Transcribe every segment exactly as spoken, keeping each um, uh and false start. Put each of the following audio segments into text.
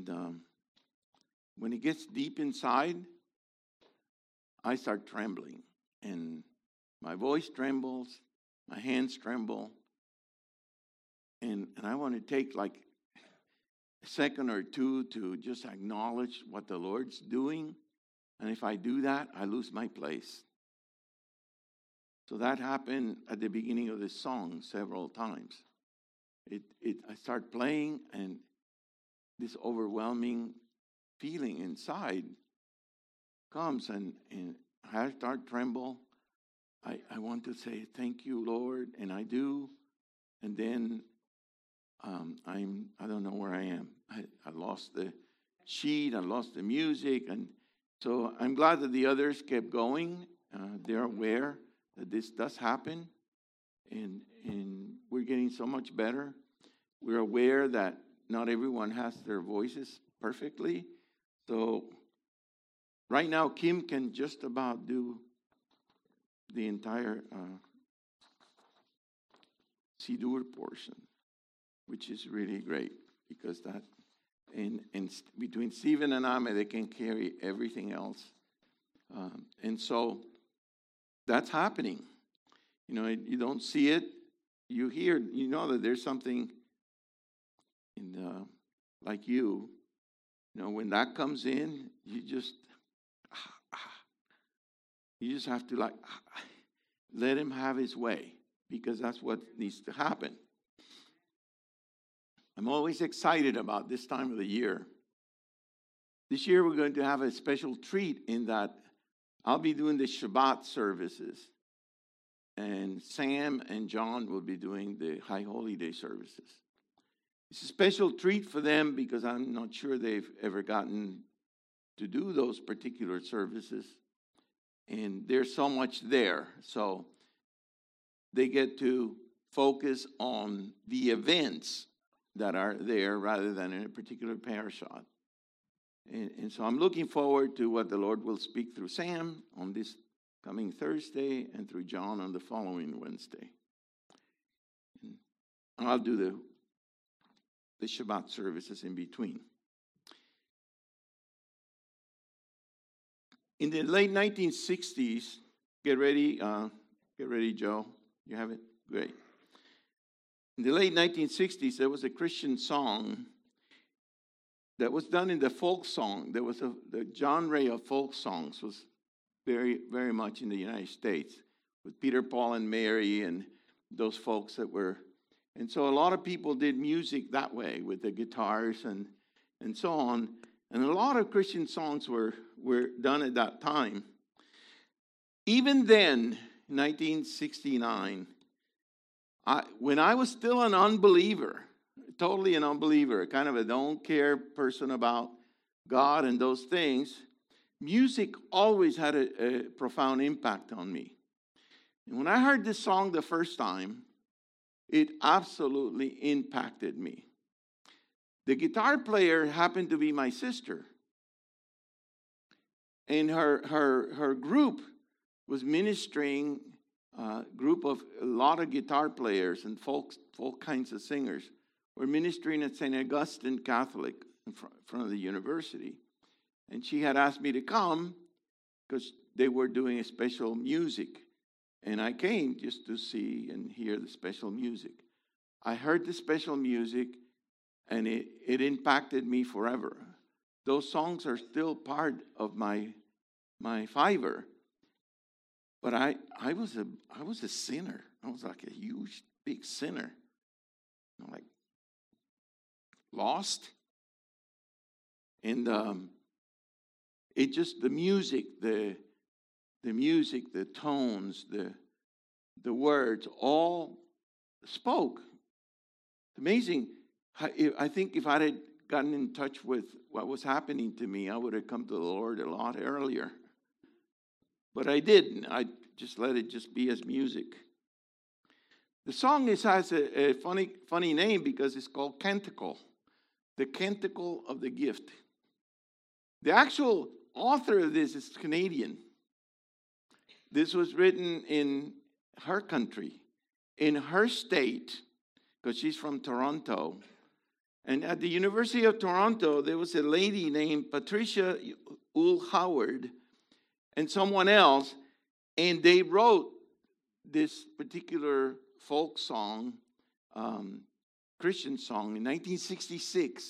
And um, when it gets deep inside, I start trembling. And my voice trembles, my hands tremble. And, and I want to take like a second or two to just acknowledge what the Lord's doing. And if I do that, I lose my place. So that happened at the beginning of this song several times. It, it, I start playing, and this overwhelming feeling inside comes, and, and I start to tremble. I, I want to say, thank you, Lord, and I do. And then um, I'm, I don't know where I am. I, I lost the sheet, I lost the music, and so I'm glad that the others kept going. Uh, they're aware that this does happen, and, and we're getting so much better. We're aware that not everyone has their voices perfectly. So right now, Kim can just about do the entire uh, Sidur portion, which is really great because that, and, and between Stephen and Ame, they can carry everything else. Um, and so that's happening. You know, you don't see it. You hear, you know that there's something in the, like you, you know, when that comes in, you just, you just have to like, let him have his way, because that's what needs to happen. I'm always excited about this time of the year. This year we're going to have a special treat in that I'll be doing the Shabbat services, and Sam and John will be doing the High Holy Day services. It's a special treat for them because I'm not sure they've ever gotten to do those particular services. And there's so much there. So they get to focus on the events that are there rather than in a particular parashah. And, and so I'm looking forward to what the Lord will speak through Sam on this coming Thursday and through John on the following Wednesday. And I'll do the, the Shabbat services in between. In the late nineteen sixties, get ready, uh, get ready, Joe. You have it? Great. In the late nineteen sixties, there was a Christian song that was done in the folk song. There was a, the genre of folk songs was very, very much in the United States with Peter, Paul, and Mary and those folks that were. And so a lot of people did music that way with the guitars and, and so on. And a lot of Christian songs were, were done at that time. Even then, nineteen sixty-nine, I, when I was still an unbeliever, totally an unbeliever, kind of a don't care person about God and those things, music always had a, a profound impact on me. And when I heard this song the first time, it absolutely impacted me. The guitar player happened to be my sister. And her her her group was ministering, a group of a lot of guitar players and folks, folk kinds of singers were ministering at Saint Augustine Catholic in front of the university. And she had asked me to come because they were doing a special music. And I came just to see and hear the special music. I heard the special music, and it, it impacted me forever. Those songs are still part of my my fiver. But I, I was a I was a sinner. I was like a huge, big sinner. I'm like lost. And um, it just the music, the the music, the tones, the the words, all spoke. It's amazing. I think if I had gotten in touch with what was happening to me, I would have come to the Lord a lot earlier. But I didn't. I just let it just be as music. The song is, has a, a funny, funny name because it's called Canticle, the Canticle of the Gift. The actual author of this is Canadian. This was written in her country, in her state, because she's from Toronto. And at the University of Toronto, there was a lady named Patricia Uhl Howard and someone else, and they wrote this particular folk song, um, Christian song, in nineteen sixty-six.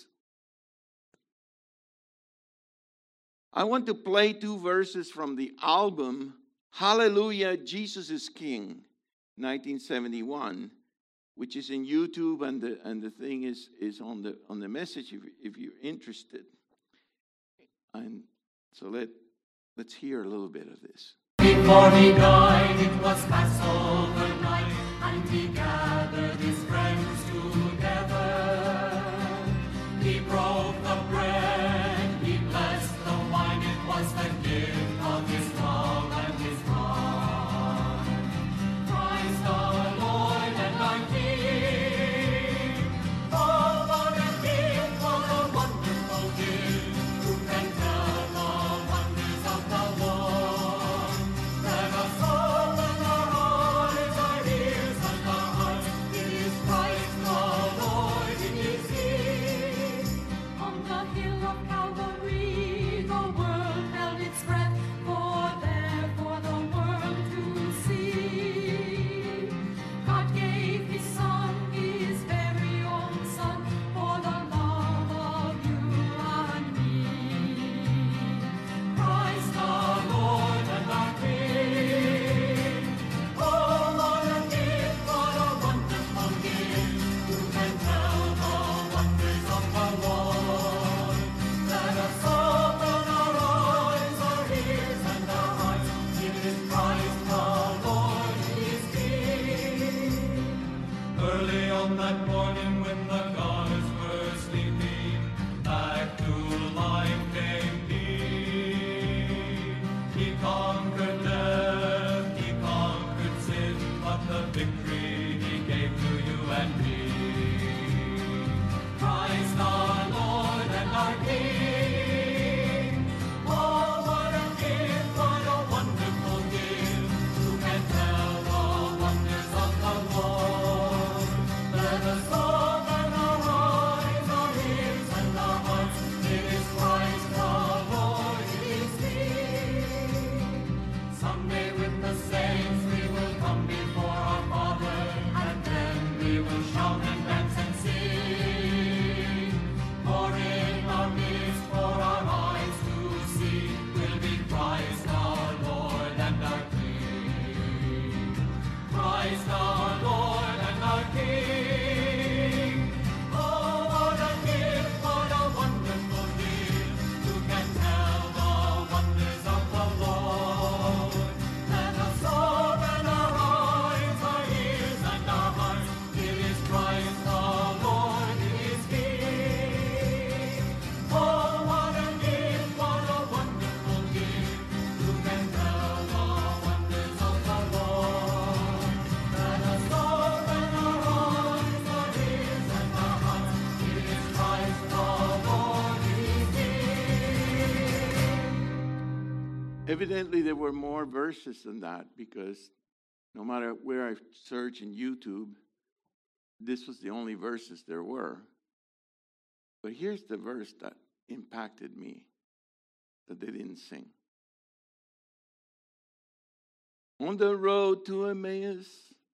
I want to play two verses from the album Hallelujah, Jesus is King, nineteen seventy-one, which is in YouTube, and the and the thing is is on the on the message if, if you're interested. And so let let's hear a little bit of this. Before he died, it was Passover night, and he gathered his friends together. He broke the bread, he blessed the wine. It was the gift of his love and his heart. Christ our Lord and our King. Oh, what a gift, what a wonderful gift. Who can tell the wonders of the Lord? Let us open our eyes, our ears, and our hearts. It is Christ the Lord, it is He. On the hill of Calvary, the world held its breath, for there for the world to see. God gave His Son, His very own Son, for the love of you and me. Christ our Lord and our King. Oh, what a gift, what a wonderful gift. Who can tell the wonders of the Lord? Let us open our eyes, our ears, and our hearts. It is Christ the Lord, He is King. Early on that morning when the gods were sleeping, back to life came He. He conquered death, He conquered sin, but the victory He gave to you and me. Christ our Lord and our King. Oh, what a gift, what a wonderful gift. Who can tell the wonders of the Lord? Let us open our eyes, our ears, and our hearts. It is Christ the Lord, it is He. Someday with the saints we will come before our Father, and then we will shout and dance and sing. For in our midst, for our eyes to see, will be Christ our Lord and our King. Christ our Lord and our King. Oh, what a gift, what a wonderful gift. Who can tell the wonders of the Lord? Let us open our eyes, our ears, and our hearts. It is Christ the Lord, it is He. Oh, what a gift, what a wonderful gift. Who can tell the wonders of the Lord? Let us open our eyes, our ears, and our hearts. It is Christ the Lord, it is He. Evidently, there were more verses than that, because no matter where I search in YouTube, this was the only verses there were. But here's the verse that impacted me, that they didn't sing. On the road to Emmaus,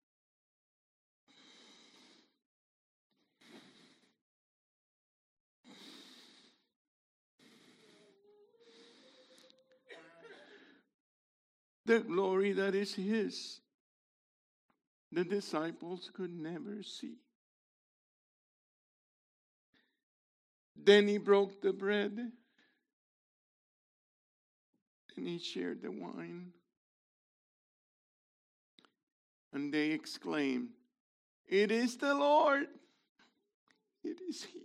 the glory that is His, the disciples could never see. Then He broke the bread, and He shared the wine. And they exclaimed, "It is the Lord, it is He."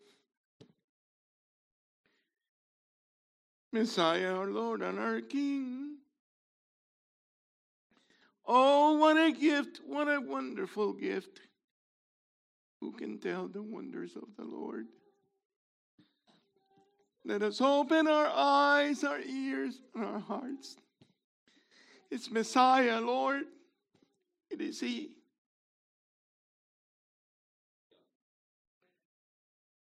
Messiah, our Lord and our King. Oh, what a gift, what a wonderful gift. Who can tell the wonders of the Lord? Let us open our eyes, our ears, and our hearts. It's Messiah, Lord. It is He.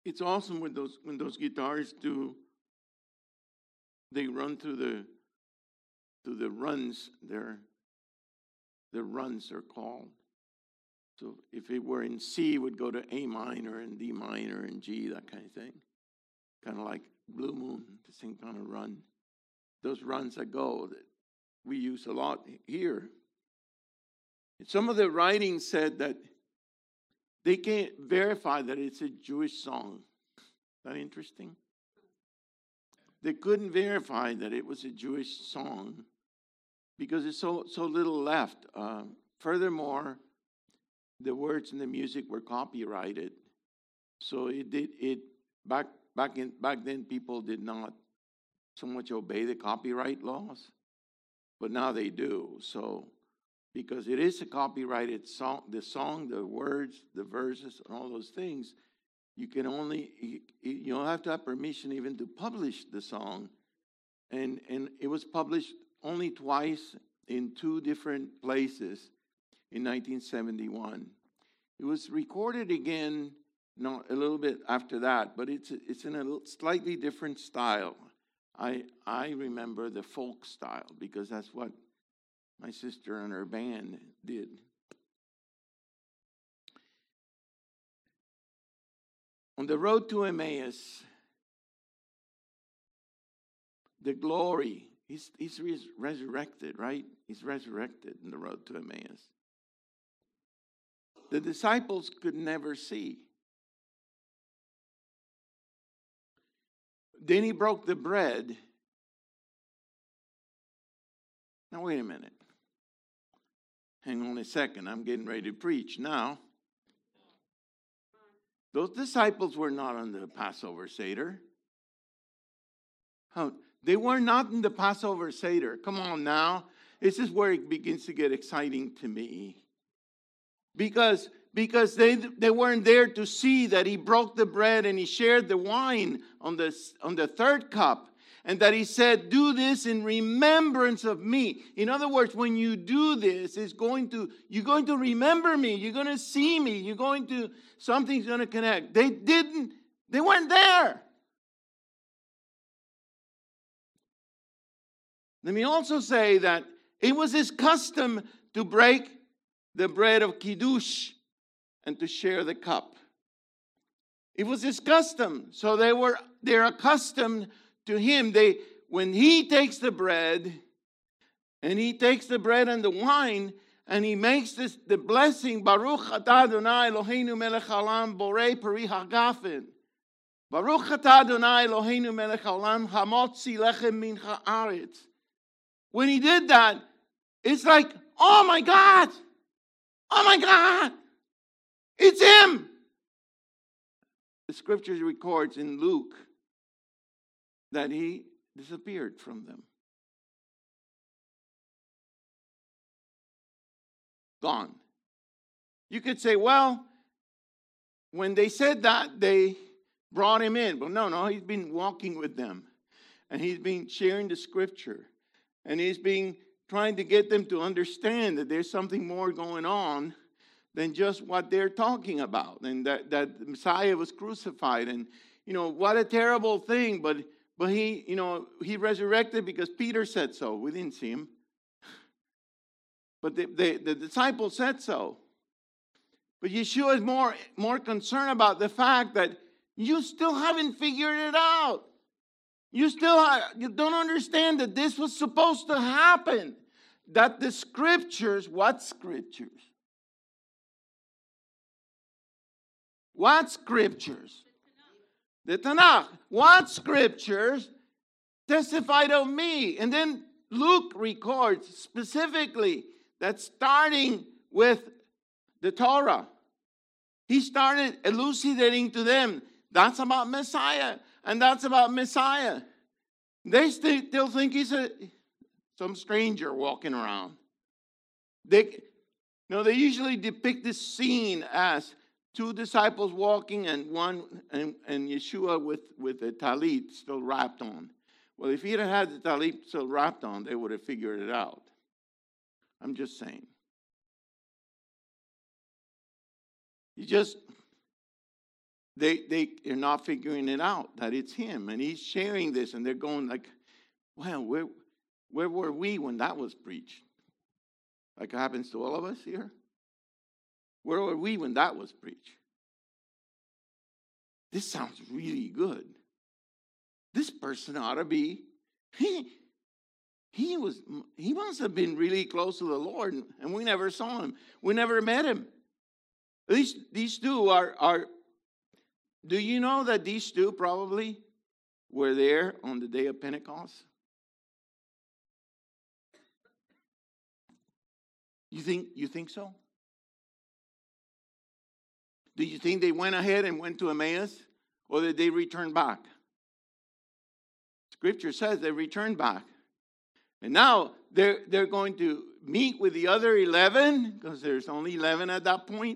It's awesome when those when those guitars do. They run through the through the runs. They're the runs are called. So if it were in C, it would go to A minor and D minor and G, that kind of thing. Kind of like Blue Moon, the same kind of run. Those runs that go that we use a lot here. Some of the writings said that they can't verify that it's a Jewish song. Isn't that interesting? They couldn't verify that it was a Jewish song because there's so so little left. Uh, furthermore, the words and the music were copyrighted, so it did it back back in back then. People did not so much obey the copyright laws, but now they do. So because it is a copyrighted song, the song, the words, the verses, and all those things. You can only, you don't have to have permission even to publish the song. And, and it was published only twice in two different places in nineteen seventy-one. It was recorded again no, a little bit after that, but it's, it's in a slightly different style. I, I remember the folk style because that's what my sister and her band did. On the road to Emmaus, the glory, he's, he's res- resurrected, right? He's resurrected in the road to Emmaus. The disciples could never see. Then he broke the bread. Now, wait a minute. Hang on a second. I'm getting ready to preach now. Those disciples were not on the Passover Seder. How, they were not in the Passover Seder. Come on now. This is where it begins to get exciting to me. Because, because they, they weren't there to see that he broke the bread and he shared the wine on the, on the third cup. And that he said, do this in remembrance of me. In other words, when you do this, it's going to, you're going to remember me. You're going to see me. You're going to, something's going to connect. They didn't, they weren't there. Let me also say that it was his custom to break the bread of Kiddush and to share the cup. It was his custom. So they were, they're accustomed to him. They, when he takes the bread, and he takes the bread and the wine, and he makes this the blessing, Baruch atah Adonai Eloheinu melech haolam borei peri hagafen. Baruch atah Adonai Eloheinu melech haolam hamotzi lechem min haaretz. When he did that, it's like, oh my God, oh my God, it's him. The scripture records in Luke that he disappeared from them. Gone. You could say, well, when they said that, they brought him in. But no, no, he's been walking with them. And he's been sharing the scripture. And he's been trying to get them to understand that there's something more going on than just what they're talking about. And that, that the Messiah was crucified. And, you know, what a terrible thing. But But he, you know, he resurrected because Peter said so. We didn't see him. But the, the, the disciples said so. But Yeshua is more, more concerned about the fact that you still haven't figured it out. You still ha- you don't understand that this was supposed to happen. That the scriptures, what scriptures? What scriptures? The Tanakh. What scriptures testified of me? And then Luke records specifically that starting with the Torah, he started elucidating to them, that's about Messiah, and that's about Messiah. They still think he's a some stranger walking around. They, no, they usually depict this scene as two disciples walking and one and, and Yeshua with, with a talit still wrapped on. Well, if he had had the talit still wrapped on, they would have figured it out. I'm just saying. You just, they, they are not figuring it out, that it's him. And he's sharing this, and they're going like, well, where, where were we when that was preached? Like it happens to all of us here. Where were we when that was preached? This sounds really good. This person ought to be, he, he was, he must have been really close to the Lord, and we never saw him. We never met him. These, these two are, are, do you know that these two probably were there on the day of Pentecost? You think, you think so? Do you think they went ahead and went to Emmaus, or did they return back? Scripture says they returned back. And now they're, they're going to meet with the other eleven, because there's only eleven at that point.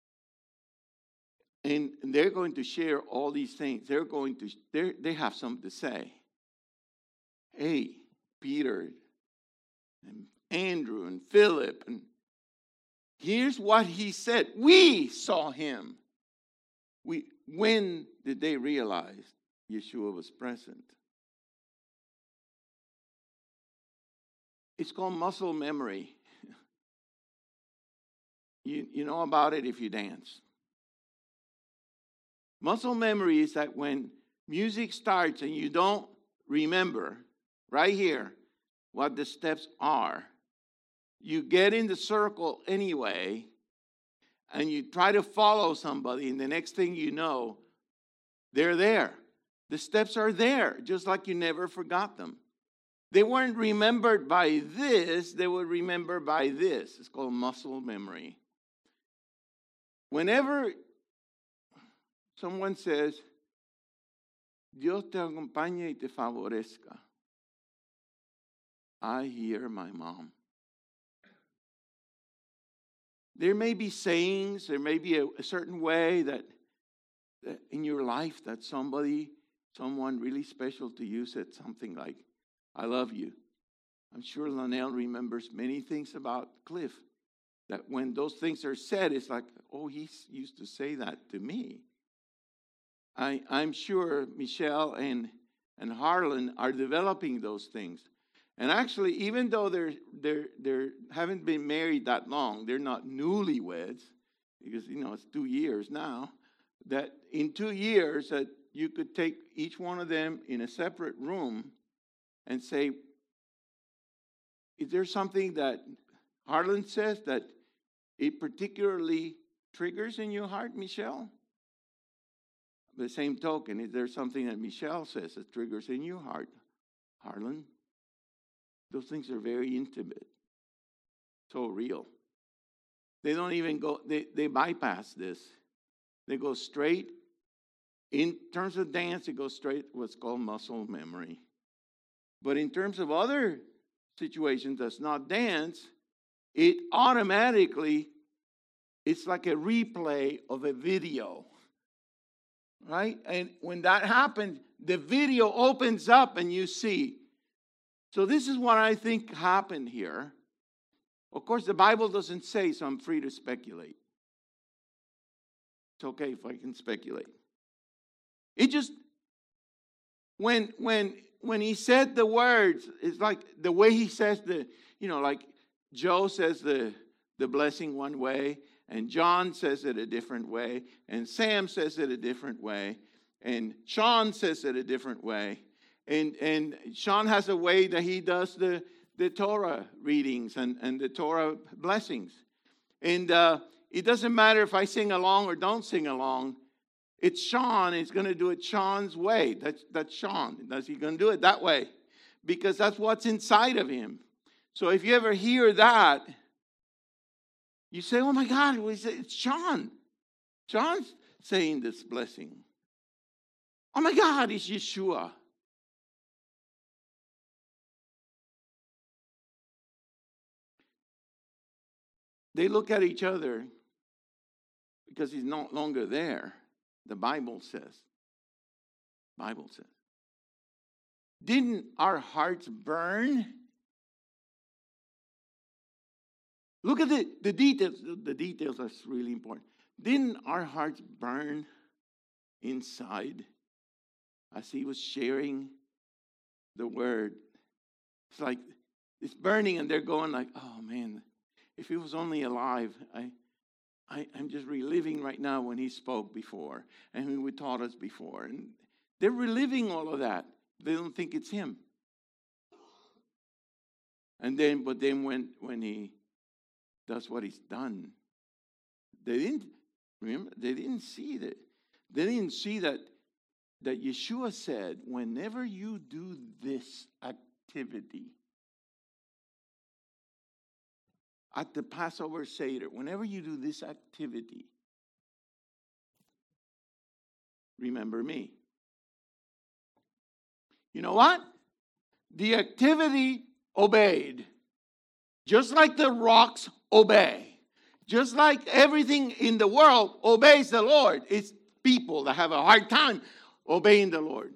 And they're going to share all these things. They're going to, they're, they have something to say. Hey, Peter and Andrew and Philip, and here's what he said. We saw him. We, when did they realize Yeshua was present? It's called muscle memory. You, you know about it if you dance. Muscle memory is that when music starts and you don't remember right here what the steps are, you get in the circle anyway, and you try to follow somebody, and the next thing you know, they're there. The steps are there, just like you never forgot them. They weren't remembered by this, they were remembered by this. It's called muscle memory. Whenever someone says, Dios te acompañe y te favorezca, I hear my mom. There may be sayings, there may be a, a certain way that, that in your life that somebody, someone really special to you said something like, I love you. I'm sure Linnell remembers many things about Cliff, that when those things are said, it's like, oh, he used to say that to me. I, I'm sure Michelle and, and Harlan are developing those things. And actually, even though they're, they're, they're haven't been married that long, they're not newlyweds, because, you know, it's two years now, that in two years that you could take each one of them in a separate room and say, is there something that Harlan says that it particularly triggers in your heart, Michelle? The same token, is there something that Michelle says that triggers in your heart, Harlan? Those things are very intimate, so real. They don't even go, they, they bypass this. They go straight, in terms of dance, it goes straight what's called muscle memory. But in terms of other situations that's not dance, it automatically, it's like a replay of a video. Right? And when that happens, the video opens up and you see. So this is what I think happened here. Of course, the Bible doesn't say, so I'm free to speculate. It's okay if I can speculate. It just, when, when, when he said the words, it's like the way he says the, you know, like Joe says the, the blessing one way, and John says it a different way, and Sam says it a different way, and Sean says it a different way. And, and Sean has a way that he does the, the Torah readings and, and the Torah blessings. And uh, it doesn't matter if I sing along or don't sing along. It's Sean. He's going to do it Sean's way. That's, that's Sean. That's, he's going to do it that way because that's what's inside of him. So if you ever hear that, you say, oh my God, it's Sean. Sean's saying this blessing. Oh my God, it's Yeshua. They look at each other because he's no longer there. The Bible says. Bible says. Didn't our hearts burn? Look at the, the details. The details are really important. Didn't our hearts burn inside as he was sharing the word. It's like it's burning, and they're going like, oh man, if he was only alive. I, I, I'm just reliving right now when he spoke before and when he taught us before. And they're reliving all of that. They don't think it's him. And then, but then when, when he does what he's done, they didn't, remember, they didn't see that. They didn't see that, that Yeshua said, whenever you do this activity, at the Passover Seder, whenever you do this activity, remember me. You know what? The activity obeyed. Just like the rocks obey. Just like everything in the world obeys the Lord. It's people that have a hard time obeying the Lord.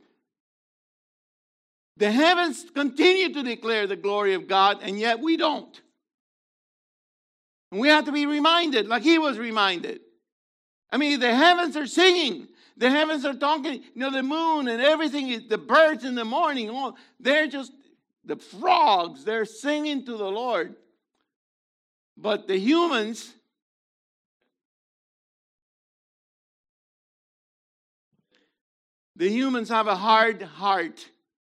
The heavens continue to declare the glory of God, and yet we don't. And we have to be reminded, like he was reminded. I mean, the heavens are singing. The heavens are talking. You know, the moon and everything, the birds in the morning, all, they're just, the frogs, they're singing to the Lord. But the humans, the humans have a hard heart.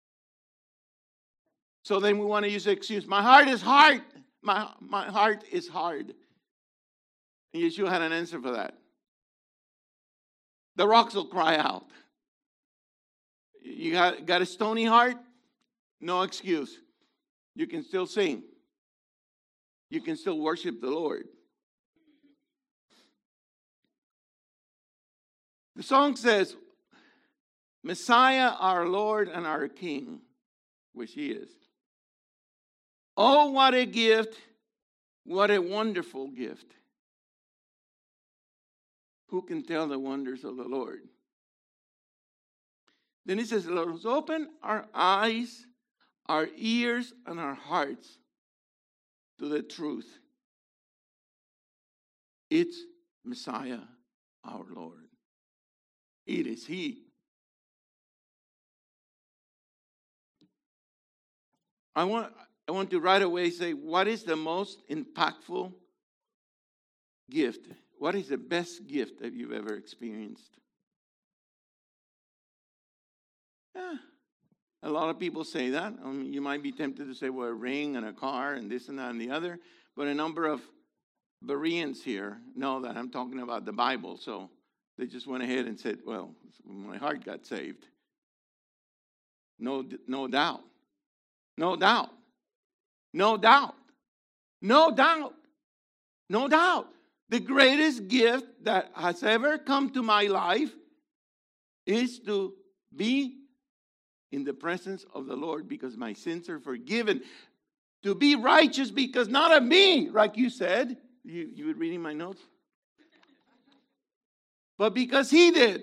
So then we want to use the excuse, my heart is hard. My, my heart is hard. And Yeshua had an answer for that. The rocks will cry out. You got, got a stony heart? No excuse. You can still sing. You can still worship the Lord. The song says, Messiah, our Lord and our King, which he is. Oh, what a gift. What a wonderful gift. Who can tell the wonders of the Lord? Then he says, let us open our eyes, our ears, and our hearts to the truth. It's Messiah, our Lord. It is he. I want... I want to right away say, what is the most impactful gift? What is the best gift that you've ever experienced? Yeah, a lot of people say that. I mean, you might be tempted to say, well, a ring and a car and this and that and the other. But a number of Bereans here know that I'm talking about the Bible. So they just went ahead and said, well, my heart got saved. No, no doubt. No doubt. No doubt. No doubt. No doubt. The greatest gift that has ever come to my life is to be in the presence of the Lord because my sins are forgiven. To be righteous because not of me, like you said. You, you were reading my notes? But because he did.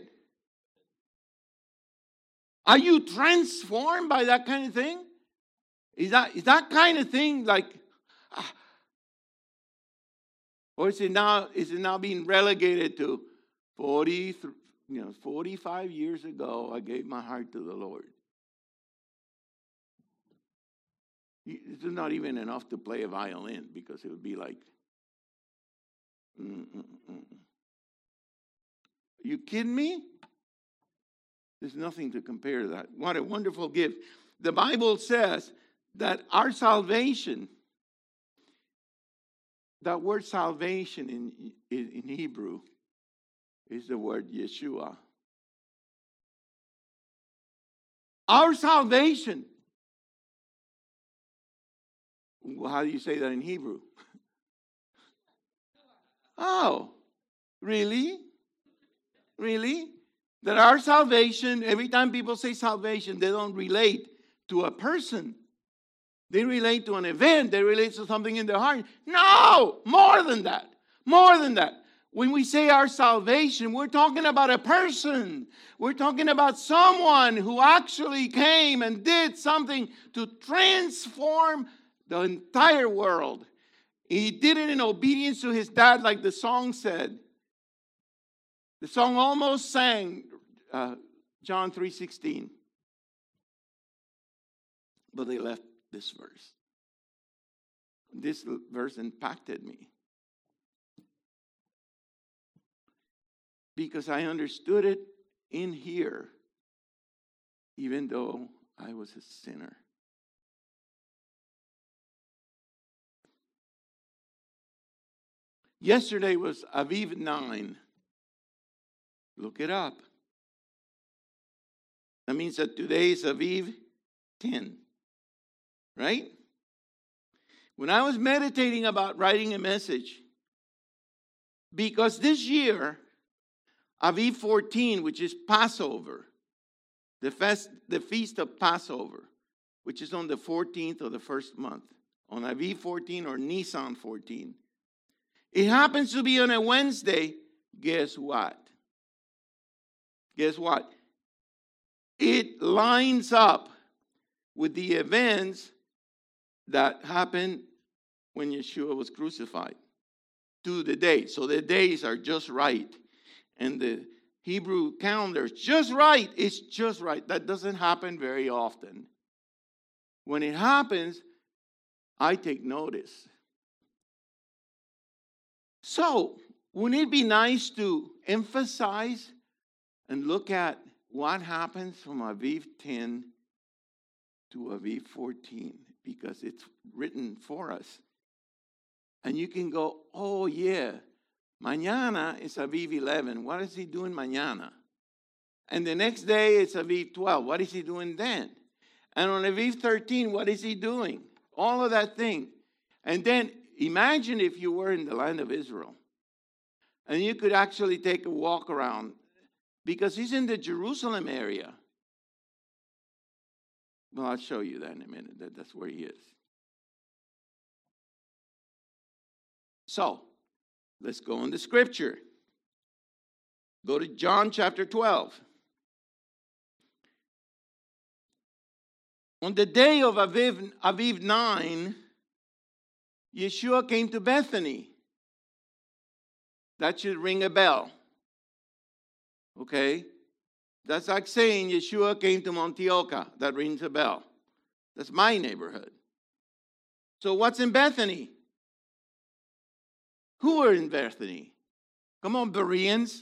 Are you transformed by that kind of thing? Is that, is that kind of thing like, ah, or is it now is it now being relegated to forty, you know, forty-five years ago? I gave my heart to the Lord. It's not even enough to play a violin because it would be like, mm, mm, mm. You kidding me? There's nothing to compare to that. What a wonderful gift! The Bible says that our salvation, that word salvation in, in, in Hebrew is the word Yeshua. Our salvation. Well, how do you say that in Hebrew? Oh, really? Really? That our salvation, every time people say salvation, they don't relate to a person. They relate to an event. They relate to something in their heart. No, more than that. More than that. When we say our salvation, we're talking about a person. We're talking about someone who actually came and did something to transform the entire world. He did it in obedience to his dad, like the song said. The song almost sang, uh, John three sixteen. But they left this verse. This verse impacted me. Because I understood it in here, even though I was a sinner. Yesterday was Aviv nine. Look it up. That means that today is Aviv ten. Right? When I was meditating about writing a message, because this year, Aviv fourteen, which is Passover, the, fest, the feast of Passover, which is on the fourteenth of the first month, on Aviv fourteen or Nisan fourteen. It happens to be on a Wednesday. Guess what? Guess what? It lines up with the events that happened when Yeshua was crucified to the date. So the days are just right. And the Hebrew calendar is just right. It's just right. That doesn't happen very often. When it happens, I take notice. So, wouldn't it be nice to emphasize and look at what happens from Aviv ten to Aviv fourteen? Because it's written for us. And you can go, oh yeah, mañana is Aviv eleven. What is he doing mañana? And the next day it's Aviv twelve. What is he doing then? And on Aviv thirteen, what is he doing? All of that thing. And then imagine if you were in the land of Israel. And you could actually take a walk around. Because he's in the Jerusalem area. Well, I'll show you that in a minute. That, that's where he is. So, let's go into Scripture. Go to John chapter twelve. On the day of Aviv, Aviv nine, Yeshua came to Bethany. That should ring a bell. Okay? That's like saying Yeshua came to Montioca. That rings a bell. That's my neighborhood. So what's in Bethany? Who are in Bethany? Come on, Bereans.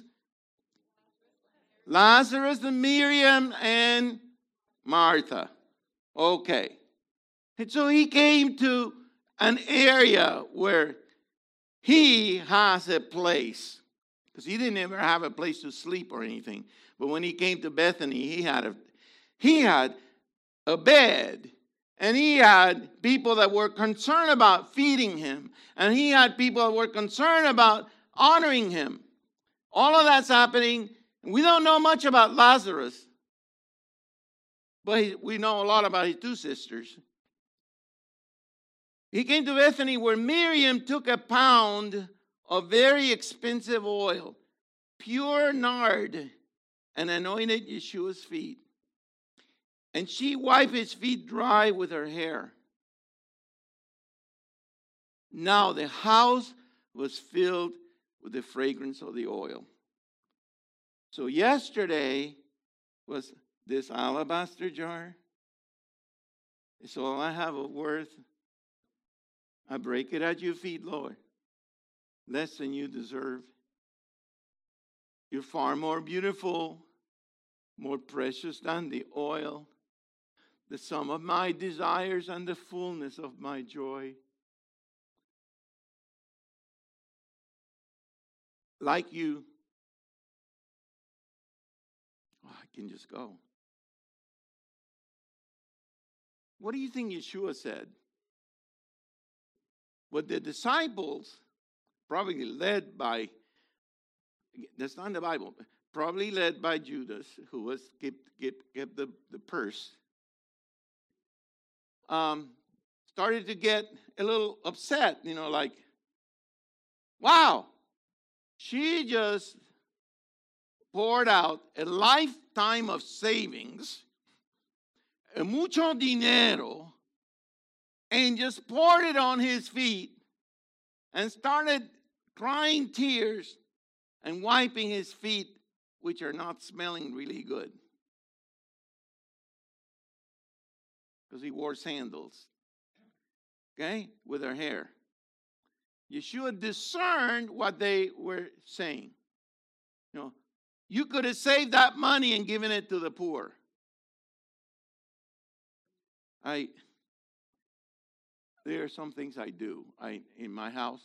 Lazarus and Miriam and Martha. Okay. And so he came to an area where he has a place. Because he didn't ever have a place to sleep or anything. But when he came to Bethany, he had a, he had a bed. And he had people that were concerned about feeding him. And he had people that were concerned about honoring him. All of that's happening. We don't know much about Lazarus. But he, we know a lot about his two sisters. He came to Bethany where Miriam took a pound of very expensive oil, pure nard, and anointed Yeshua's feet. And she wiped his feet dry with her hair. Now the house was filled with the fragrance of the oil. So yesterday was this alabaster jar. It's all I have of worth. I break it at your feet, Lord. Less than you deserve. You're far more beautiful, more precious than the oil, the sum of my desires and the fullness of my joy. Like you. Oh, I can just go. What do you think Yeshua said? What the disciples, probably led by, that's not in the Bible, probably led by Judas, who was kept, kept, kept the, the purse, um, started to get a little upset, you know, like, wow, she just poured out a lifetime of savings, a mucho dinero, and just poured it on his feet and started crying tears and wiping his feet which are not smelling really good. Because he wore sandals. Okay? With her hair. Yeshua discerned what they were saying. You know, you could have saved that money and given it to the poor. I, there are some things I do I in my house.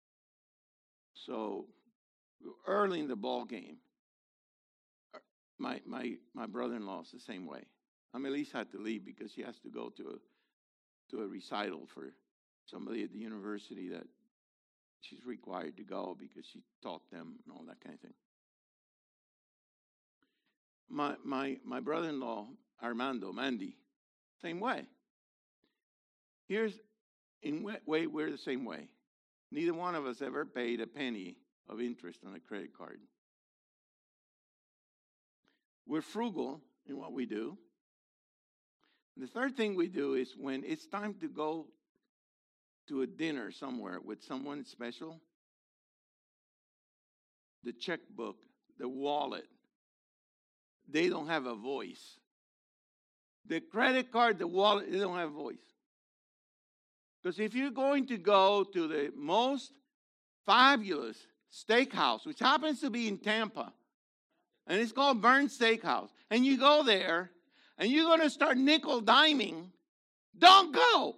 So early in the ball game, my my my brother-in-law is the same way. Amelise had to leave because she has to go to a to a recital for somebody at the university that she's required to go because she taught them and all that kind of thing. My my my brother-in-law Armando Mandy, same way. Here's in way we're the same way. Neither one of us ever paid a penny of interest on a credit card. We're frugal in what we do. The third thing we do is when it's time to go to a dinner somewhere with someone special, the checkbook, the wallet, they don't have a voice. The credit card, the wallet, they don't have a voice. Because if you're going to go to the most fabulous steakhouse, which happens to be in Tampa, and it's called Burns Steakhouse, and you go there, and you're going to start nickel-diming, don't go.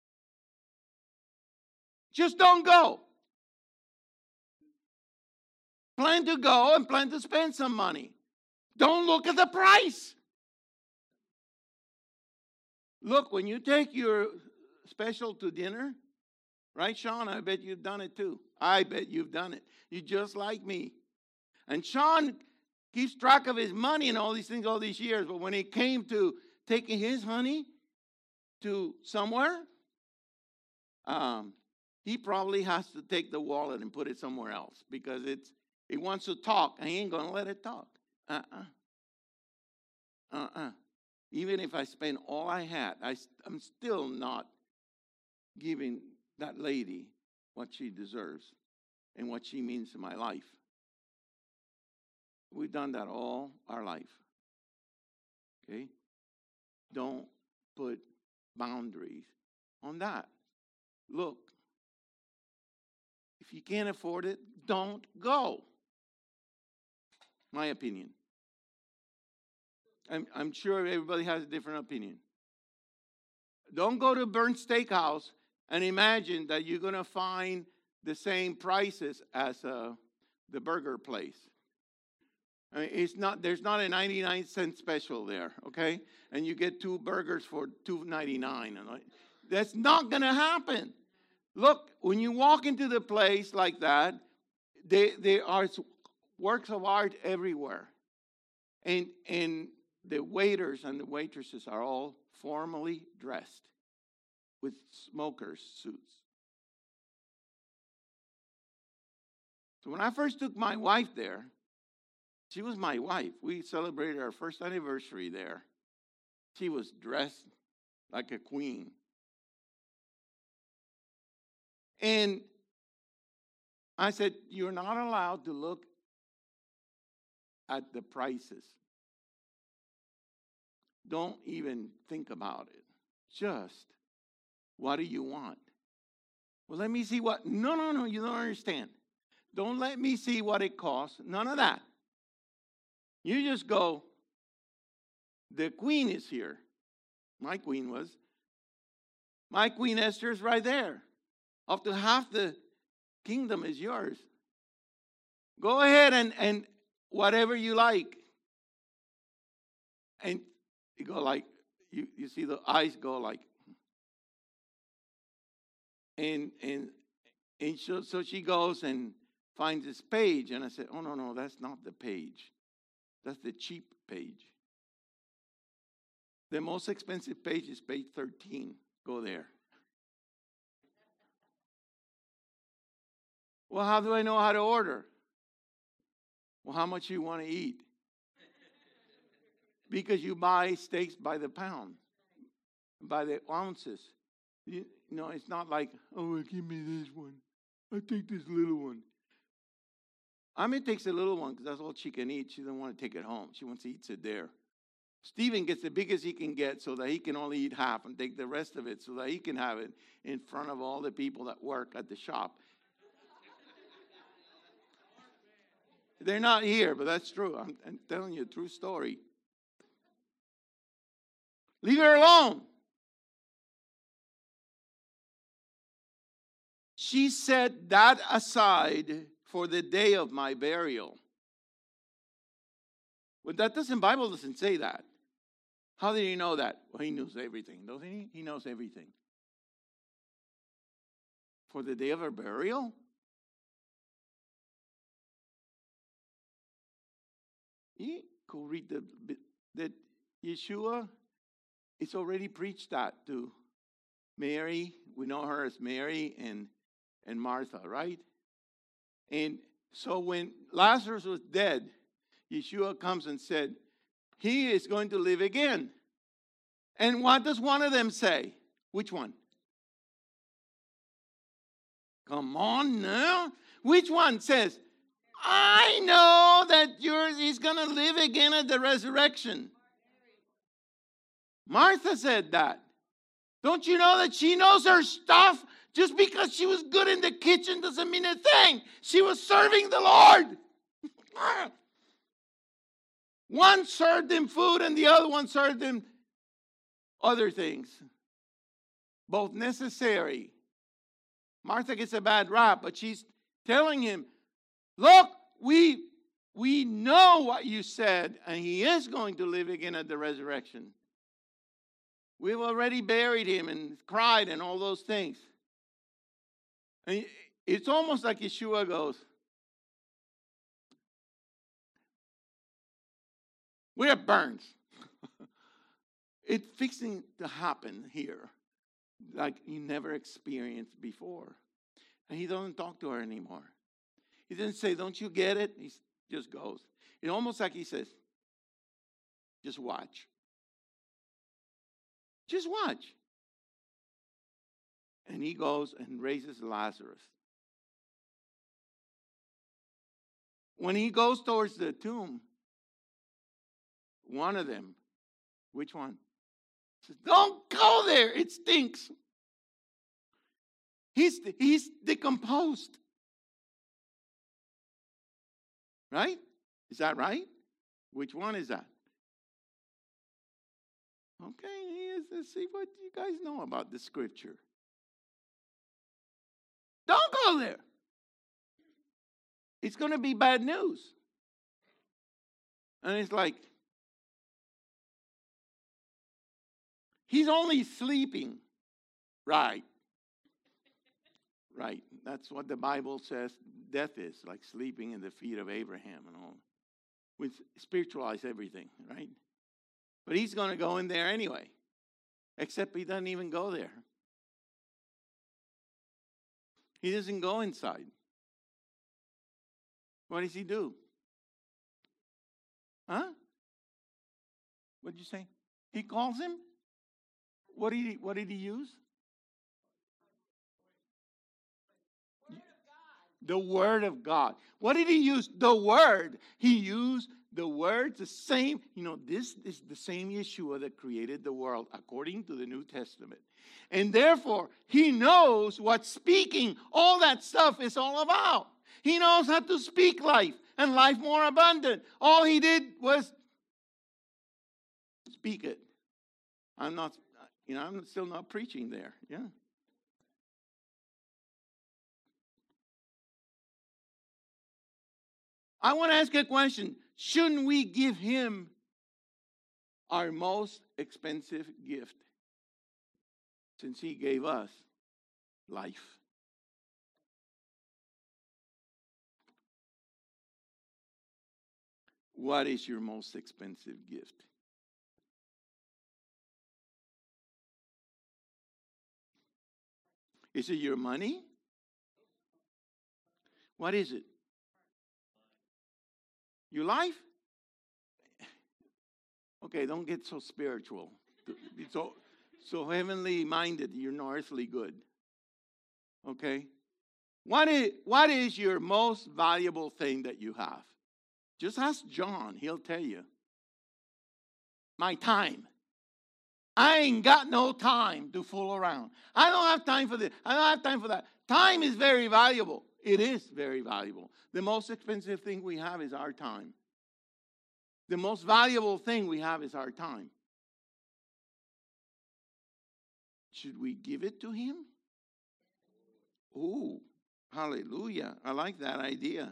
Just don't go. Plan to go and plan to spend some money. Don't look at the price. Look, when you take your special to dinner, right, Sean? I bet you've done it too. I bet you've done it. You're just like me. And Sean keeps track of his money and all these things all these years. But when it came to taking his honey to somewhere, um, he probably has to take the wallet and put it somewhere else because it's it wants to talk and he ain't going to let it talk. Uh-uh. Uh-uh. Even if I spend all I had, I, I'm still not giving that lady what she deserves and what she means to my life. We've done that all our life. Okay? Don't put boundaries on that. Look, if you can't afford it, don't go. My opinion. I'm, I'm sure everybody has a different opinion. Don't go to Burns Steakhouse and imagine that you're going to find the same prices as uh, the burger place. I mean, it's not. There's not a ninety-nine cent special there, okay? And you get two burgers for two ninety-nine. That's not going to happen. Look, when you walk into the place like that, they, there are works of art everywhere. And, and the waiters and the waitresses are all formally dressed with smokers' suits. So when I first took my wife there, she was my wife. We celebrated our first anniversary there. She was dressed like a queen. And I said, you're not allowed to look at the prices. Don't even think about it. Just, what do you want? Well, let me see what. No, no, no, you don't understand. Don't let me see what it costs. None of that. You just go, the queen is here. My queen was. My Queen Esther is right there. Up to half the kingdom is yours. Go ahead and, and whatever you like. And you go like, you, you see the eyes go like. And and and so, so she goes and finds this page. And I said, oh, no, no, that's not the page. That's the cheap page. The most expensive page is page thirteen. Go there. Well, how do I know how to order? Well, how much you want to eat? Because you buy steaks by the pound, by the ounces. You, you know, it's not like, oh, give me this one. I'll take this little one. I mean, it takes a little one because that's all she can eat. She doesn't want to take it home. She wants to eat it there. Stephen gets the biggest he can get so that he can only eat half and take the rest of it so that he can have it in front of all the people that work at the shop. They're not here, but that's true. I'm, I'm telling you a true story. Leave her alone. She set that aside for the day of my burial. Well, that doesn't, Bible doesn't say that. How did he know that? Well, he knows everything, doesn't he? He knows everything. For the day of her burial? You could read the that Yeshua, it's already preached that to Mary. We know her as Mary and, and Martha, right? And so when Lazarus was dead, Yeshua comes and said, he is going to live again. And what does one of them say? Which one? Come on now. Which one says, I know that yours he's going to live again at the resurrection? Martha said that. Don't you know that she knows her stuff? Just because she was good in the kitchen doesn't mean a thing. She was serving the Lord. One served him food and the other one served him other things. Both necessary. Martha gets a bad rap, but she's telling him, look, we, we know what you said, and he is going to live again at the resurrection. We've already buried him and cried and all those things. And it's almost like Yeshua goes, we're at Burns. It's fixing to happen here like you never experienced before. And he doesn't talk to her anymore. He doesn't say, don't you get it? He just goes. It's almost like he says, just watch. Just watch. And he goes and raises Lazarus. When he goes towards the tomb, one of them, which one? Says, don't go there. It stinks. He's, he's decomposed. Right? Is that right? Which one is that? Okay, let's see what you guys know about the scripture. Don't go there. It's going to be bad news. And it's like, he's only sleeping. Right. Right. That's what the Bible says death is, like sleeping in the feet of Abraham and all. We spiritualize everything, right? But he's going to go in there anyway. Except he doesn't even go there. He doesn't go inside. What does he do? Huh? What did you say? He calls him? What did he, what did he use? The Word of God. What did he use? The Word. He used the Word, the same. You know, this is the same Yeshua that created the world according to the New Testament. And therefore, he knows what speaking, all that stuff is all about. He knows how to speak life and life more abundant. All he did was speak it. I'm not, you know, I'm still not preaching there. Yeah. I want to ask a question. Shouldn't we give him our most expensive gift? Since he gave us life. What is your most expensive gift? Is it your money? What is it? Your life? Okay, don't get so spiritual. So, so heavenly minded, you're no earthly good. Okay? What is, what is your most valuable thing that you have? Just ask John. He'll tell you. My time. I ain't got no time to fool around. I don't have time for this. I don't have time for that. Time is very valuable. It is very valuable. The most expensive thing we have is our time. The most valuable thing we have is our time. Should we give it to him? Oh, hallelujah. I like that idea.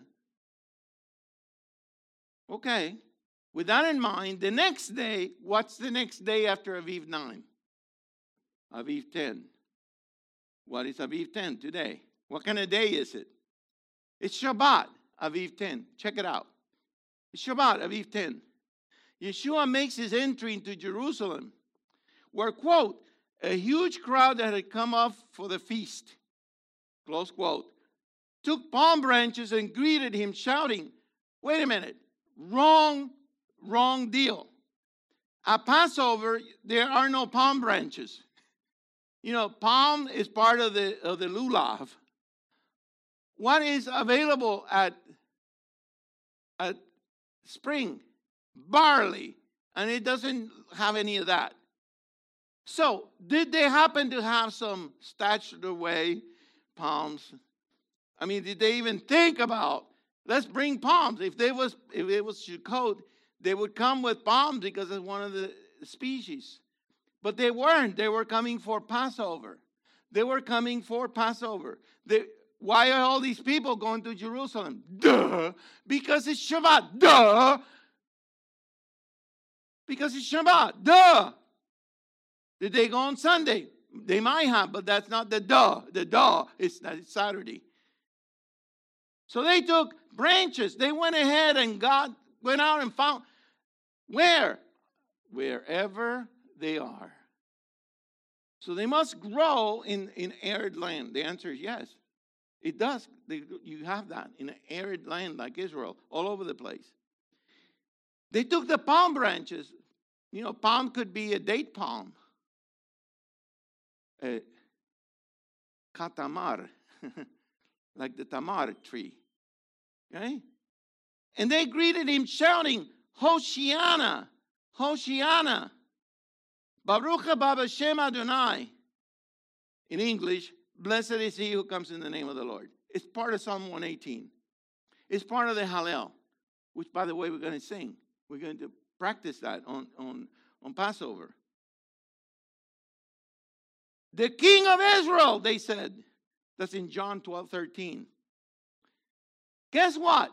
Okay. With that in mind, the next day, what's the next day after Aviv nine? Aviv ten. What is Aviv ten today? What kind of day is it? It's Shabbat, Aviv ten. Check it out. It's Shabbat, Aviv ten. Yeshua makes his entry into Jerusalem, where, quote, a huge crowd that had come up for the feast, close quote, took palm branches and greeted him, shouting, wait a minute, wrong Wrong deal. At Passover, there are no palm branches. You know, palm is part of the of the lulav. What is available at, at spring? Barley. And it doesn't have any of that. So, did they happen to have some stashed away palms? I mean, did they even think about, let's bring palms? If they was if it was Sukkot, they would come with palms because it's one of the species. But they weren't. They were coming for Passover. They were coming for Passover. They, why are all these people going to Jerusalem? Duh. Because it's Shabbat. Duh. Because it's Shabbat. Duh. Did they go on Sunday? They might have, but that's not the duh. The duh is Saturday. So they took branches. They went ahead and God went out and found. Where? Wherever they are. So they must grow in, in arid land. The answer is yes. It does. They, you have that in an arid land like Israel, all over the place. They took the palm branches. You know, palm could be a date palm. A katamar, like the tamar tree. Okay? And they greeted him shouting, Hoshiana, Hoshiana, Baruch haba b'shem Adonai. In English, blessed is he who comes in the name of the Lord. It's part of Psalm one eighteen. It's part of the Hallel, which, by the way, we're going to sing. We're going to practice that on, on, on Passover. The King of Israel, they said. That's in John twelve thirteen. Guess what?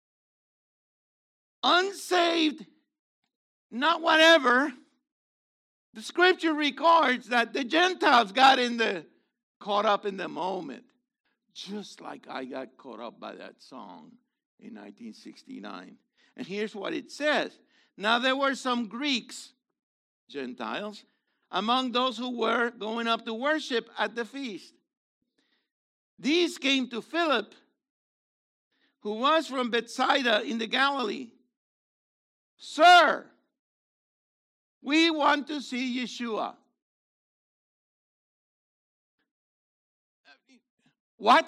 Unsaved, not whatever. The scripture records that the Gentiles got in the, caught up in the moment. Just like I got caught up by that song in nineteen sixty-nine. And here's what it says. Now there were some Greeks, Gentiles, among those who were going up to worship at the feast. These came to Philip, who was from Bethsaida in the Galilee. Sir, we want to see Yeshua. What?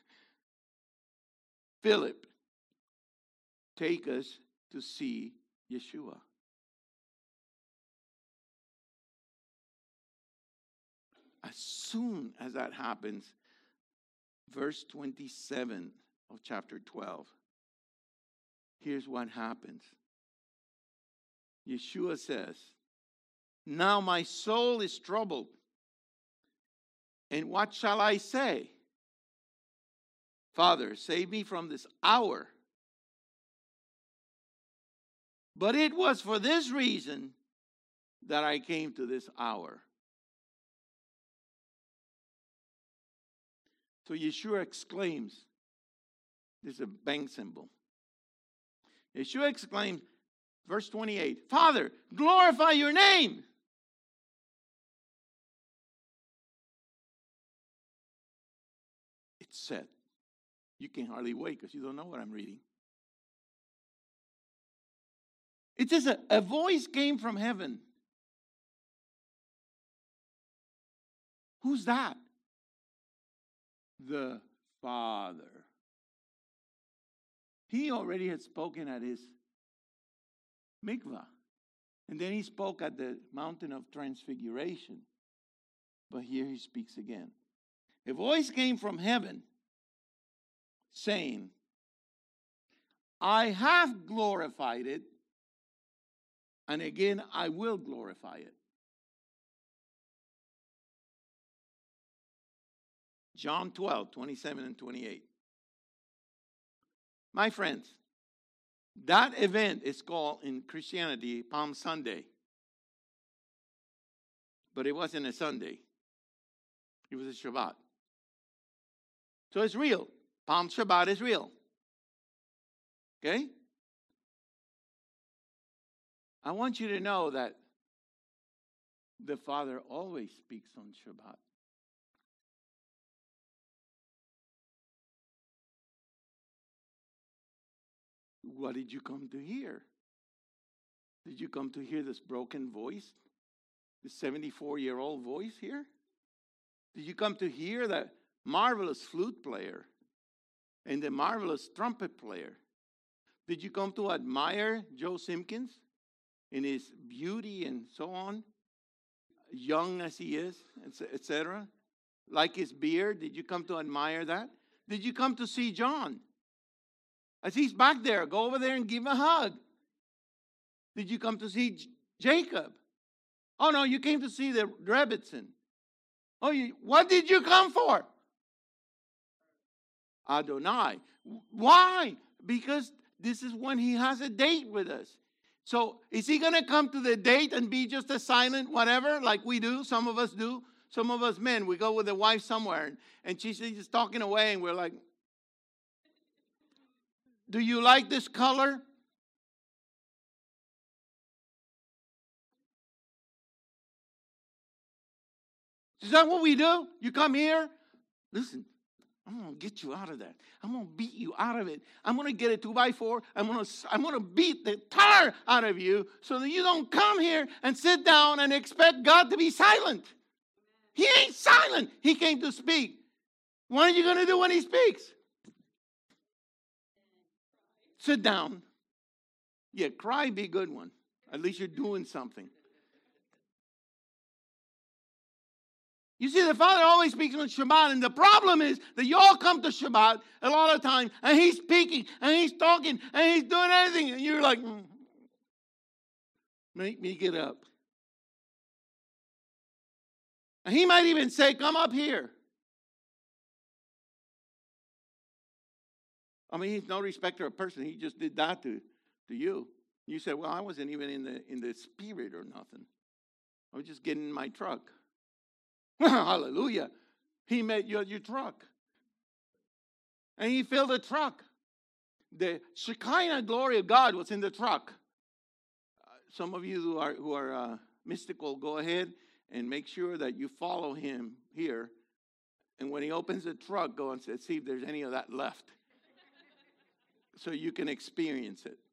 Philip, take us to see Yeshua. As soon as that happens, verse twenty-seven of chapter twelve, here's what happens. Yeshua says, now my soul is troubled. And what shall I say? Father, save me from this hour. But it was for this reason that I came to this hour. So Yeshua exclaims, this is a bang symbol. Yeshua exclaims, verse twenty-eight, Father, glorify your name. It's set. You can hardly wait because you don't know what I'm reading. It says a, a voice came from heaven. Who's that? The Father. He already had spoken at his mikvah. And then he spoke at the mountain of transfiguration. But here he speaks again. A voice came from heaven saying, I have glorified it, and again I will glorify it. John twelve, twenty-seven and twenty-eight. My friends, that event is called in Christianity Palm Sunday. But it wasn't a Sunday. It was a Shabbat. So it's real. Palm Shabbat is real. Okay? I want you to know that the Father always speaks on Shabbat. What did you come to hear? Did you come to hear this broken voice? This seventy-four-year-old voice here? Did you come to hear that marvelous flute player and the marvelous trumpet player? Did you come to admire Joe Simpkins in his beauty and so on? Young as he is, et cetera. Like his beard, did you come to admire that? Did you come to see John? As he's back there, go over there and give him a hug. Did you come to see J- Jacob? Oh, no, you came to see the Rebbitzin. Oh, you, what did you come for? Adonai. Why? Because this is when he has a date with us. So is he going to come to the date and be just a silent whatever like we do? Some of us do. Some of us men, we go with the wife somewhere and, and she's just talking away and we're like, do you like this color? Is that what we do? You come here? Listen, I'm going to get you out of that. I'm going to beat you out of it. I'm going to get a two by four. I'm going to I'm going to beat the tar out of you so that you don't come here and sit down and expect God to be silent. He ain't silent. He came to speak. What are you going to do when he speaks? Sit down. Yeah, cry be a good one. At least you're doing something. You see, the Father always speaks on Shabbat, and the problem is that you all come to Shabbat a lot of times, and he's speaking, and he's talking, and he's doing everything, and you're like, mm, make me get up. And he might even say, come up here. I mean, he's no respecter of person. He just did that to, to you. You said, well, I wasn't even in the in the spirit or nothing. I was just getting in my truck. Hallelujah. He made your, your truck. And he filled the truck. The Shekinah glory of God was in the truck. Uh, some of you who are, who are uh, mystical, go ahead and make sure that you follow him here. And when he opens the truck, go and see if there's any of that left. So you can experience it.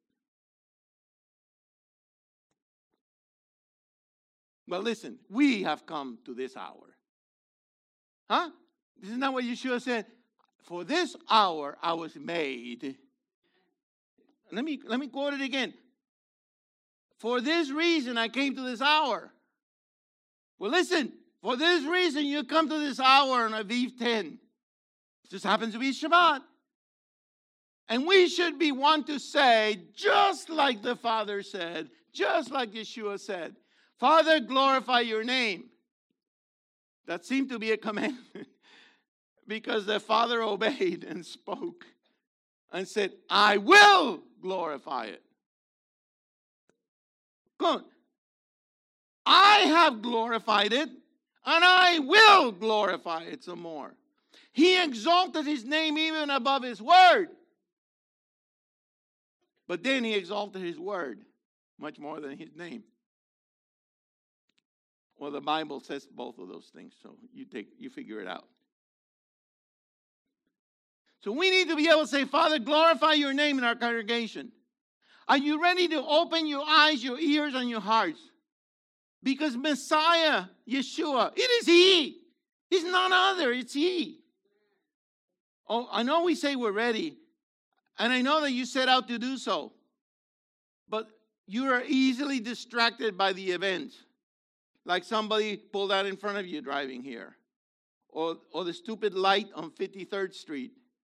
Well, listen, we have come to this hour. Huh? Isn't that what Yeshua said? For this hour I was made. Let me, let me quote it again. For this reason I came to this hour. Well, listen, for this reason you come to this hour on Aviv ten. It just happens to be Shabbat. And we should be one to say, just like the Father said, just like Yeshua said, Father, glorify your name. That seemed to be a commandment because the Father obeyed and spoke and said, I will glorify it. Good. I have glorified it and I will glorify it some more. He exalted his name even above his word. But then he exalted his word much more than his name. Well, the Bible says both of those things, so you take you figure it out. So we need to be able to say, Father, glorify your name in our congregation. Are you ready to open your eyes, your ears, and your hearts? Because Messiah, Yeshua, it is he. He's none other, it's he. Oh, I know we say we're ready, and I know that you set out to do so, but you are easily distracted by the event, like somebody pulled out in front of you driving here, or, or the stupid light on fifty-third Street,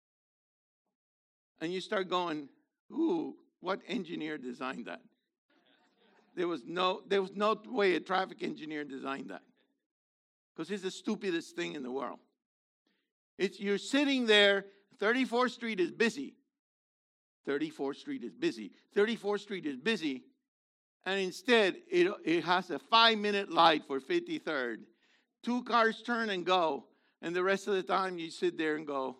and you start going, ooh, what engineer designed that? There was no, there was no way a traffic engineer designed that, because it's the stupidest thing in the world. It's, you're sitting there, thirty-fourth Street is busy. thirty-fourth Street is busy. thirty-fourth Street is busy. And instead, it, it has a five-minute light for fifty-third. Two cars turn and go. And the rest of the time, you sit there and go,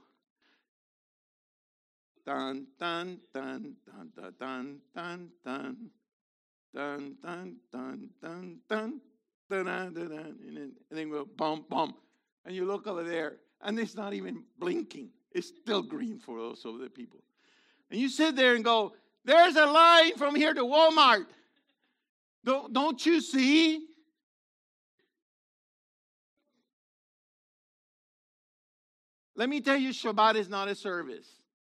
dun, dun, dun, dun, dun, dun, dun, dun, dun, dun, dun, dun, dun, dun, dun, dun, and then go, bum, bum. And you look over there. And it's not even blinking. It's still green for those other people. And you sit there and go, there's a line from here to Walmart. Don't, don't you see? Let me tell you, Shabbat is not a service.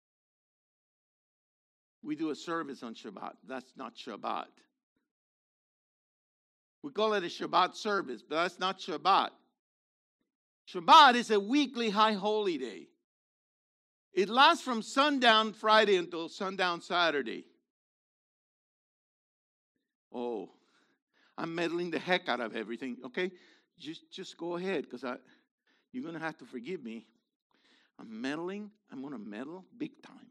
We do a service on Shabbat. That's not Shabbat. We call it a Shabbat service, but that's not Shabbat. Shabbat is a weekly high holy day. It lasts from sundown Friday until sundown Saturday. Oh, I'm meddling the heck out of everything. Okay, just just go ahead, because I, you're going to have to forgive me. I'm meddling. I'm going to meddle big time.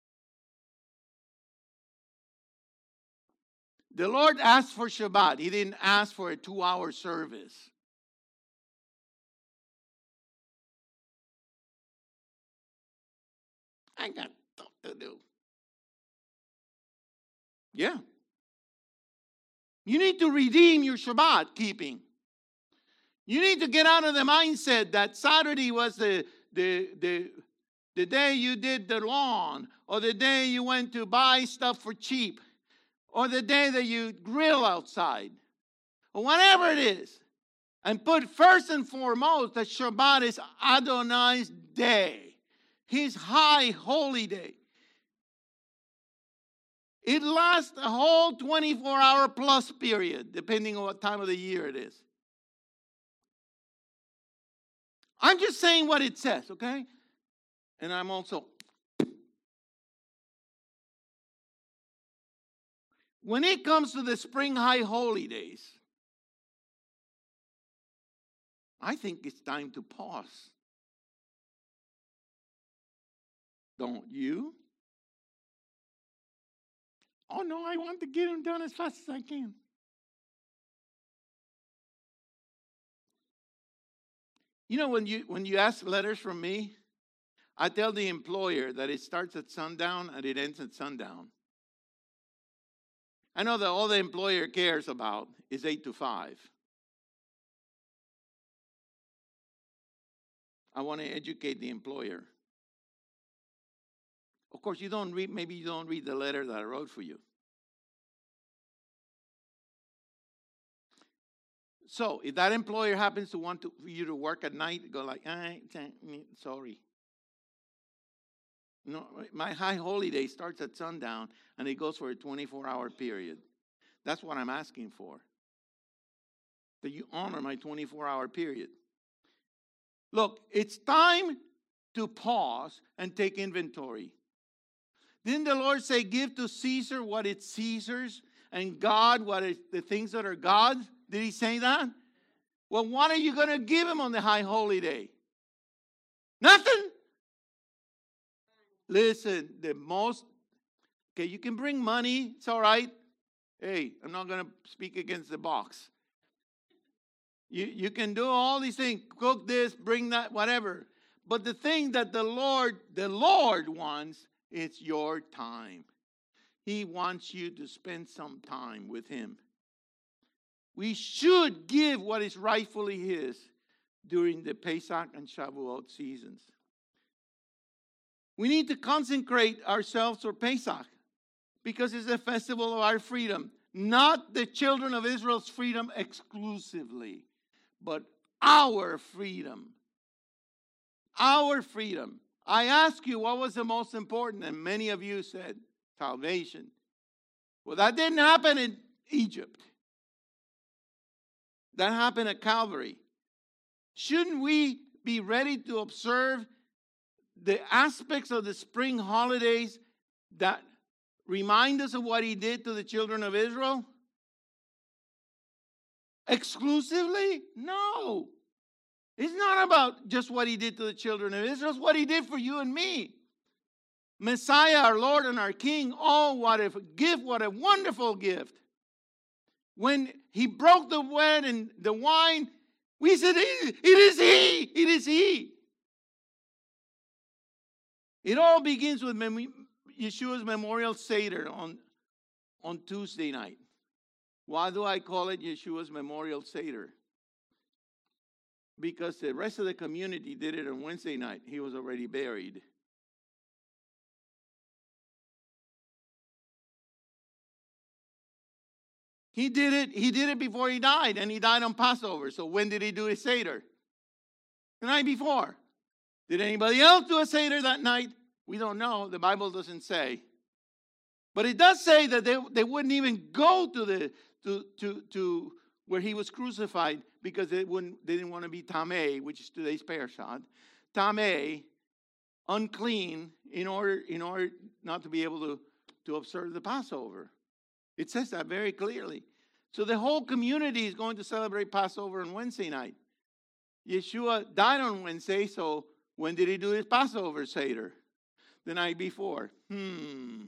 The Lord asked for Shabbat. He didn't ask for a two-hour service. I got stuff to do. Yeah. You need to redeem your Shabbat keeping. You need to get out of the mindset that Saturday was the, the, the, the day you did the lawn, or the day you went to buy stuff for cheap, or the day that you grill outside, or whatever it is. And put first and foremost that Shabbat is Adonai's day. His high holy day. It lasts a whole twenty-four hour plus period, depending on what time of the year it is. I'm just saying what it says, okay? And I'm also... When it comes to the spring high holy days, I think it's time to pause. Don't you? Oh, no, I want to get them done as fast as I can. You know, when you when you ask letters from me, I tell the employer that it starts at sundown and it ends at sundown. I know that all the employer cares about is eight to five. I want to educate the employer. Of course, you don't read, maybe you don't read the letter that I wrote for you. So, if that employer happens to want to, for you to work at night, go like, I, sorry. No, my high holy day starts at sundown, and it goes for a twenty-four hour period. That's what I'm asking for. That you honor my twenty-four hour period. Look, it's time to pause and take inventory. Didn't the Lord say, give to Caesar what is Caesar's, and God what is the things that are God's? Did he say that? Well, what are you going to give him on the high holy day? Nothing. Listen, the most, okay, you can bring money. It's all right. Hey, I'm not going to speak against the box. You, you can do all these things. Cook this, bring that, whatever. But the thing that the Lord, the Lord wants, it's your time. He wants you to spend some time with him. We should give what is rightfully his during the Pesach and Shavuot seasons. We need to consecrate ourselves for Pesach because it's a festival of our freedom. Not the children of Israel's freedom exclusively, but our freedom. Our freedom. I ask you, what was the most important? And many of you said, salvation. Well, that didn't happen in Egypt. That happened at Calvary. Shouldn't we be ready to observe the aspects of the spring holidays that remind us of what he did to the children of Israel? Exclusively? No. It's not about just what he did to the children of Israel. It's what he did for you and me. Messiah, our Lord and our King. Oh, what a gift, what a wonderful gift. When he broke the bread and the wine, we said, it is he, it is he. It all begins with Mem- Yeshua's Memorial Seder on, on Tuesday night. Why do I call it Yeshua's Memorial Seder? Because the rest of the community did it on Wednesday night. He was already buried. He did it, he did it before he died, and he died on Passover. So when did he do his Seder? The night before. Did anybody else do a Seder that night? We don't know. The Bible doesn't say. But it does say that they, they wouldn't even go to the to, to, to where he was crucified because they wouldn't they didn't want to be tameh, which is today's parashat. Tameh, unclean, in order in order not to be able to, to observe the Passover. It says that very clearly. So the whole community is going to celebrate Passover on Wednesday night. Yeshua died on Wednesday, so when did he do his Passover Seder? The night before. Hmm.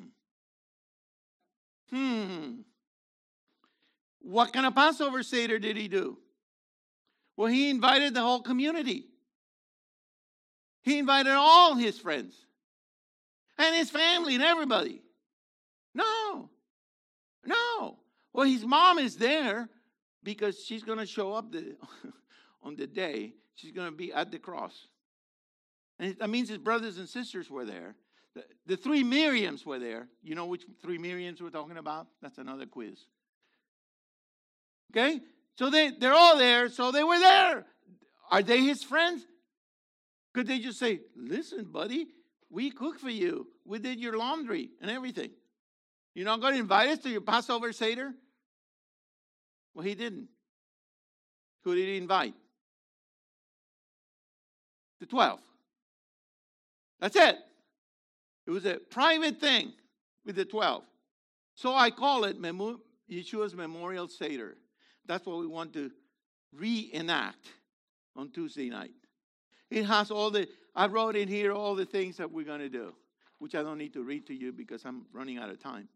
Hmm. What kind of Passover Seder did he do? Well, he invited the whole community. He invited all his friends and his family and everybody. No. No. Well, his mom is there because she's going to show up the, on the day. She's going to be at the cross. And that means his brothers and sisters were there. The, the three Miriams were there. You know which three Miriams we're talking about? That's another quiz. Okay? So they, they're all there, so they were there. Are they his friends? Could they just say, listen, buddy, we cooked for you. We did your laundry and everything. You're not going to invite us to your Passover Seder? Well, he didn't. Who did he invite? The twelve. That's it. It was a private thing with the twelve. So I call it Mem- Yeshua's Memorial Seder. That's what we want to reenact on Tuesday night. It has all the, I wrote in here all the things that we're going to do, which I don't need to read to you because I'm running out of time.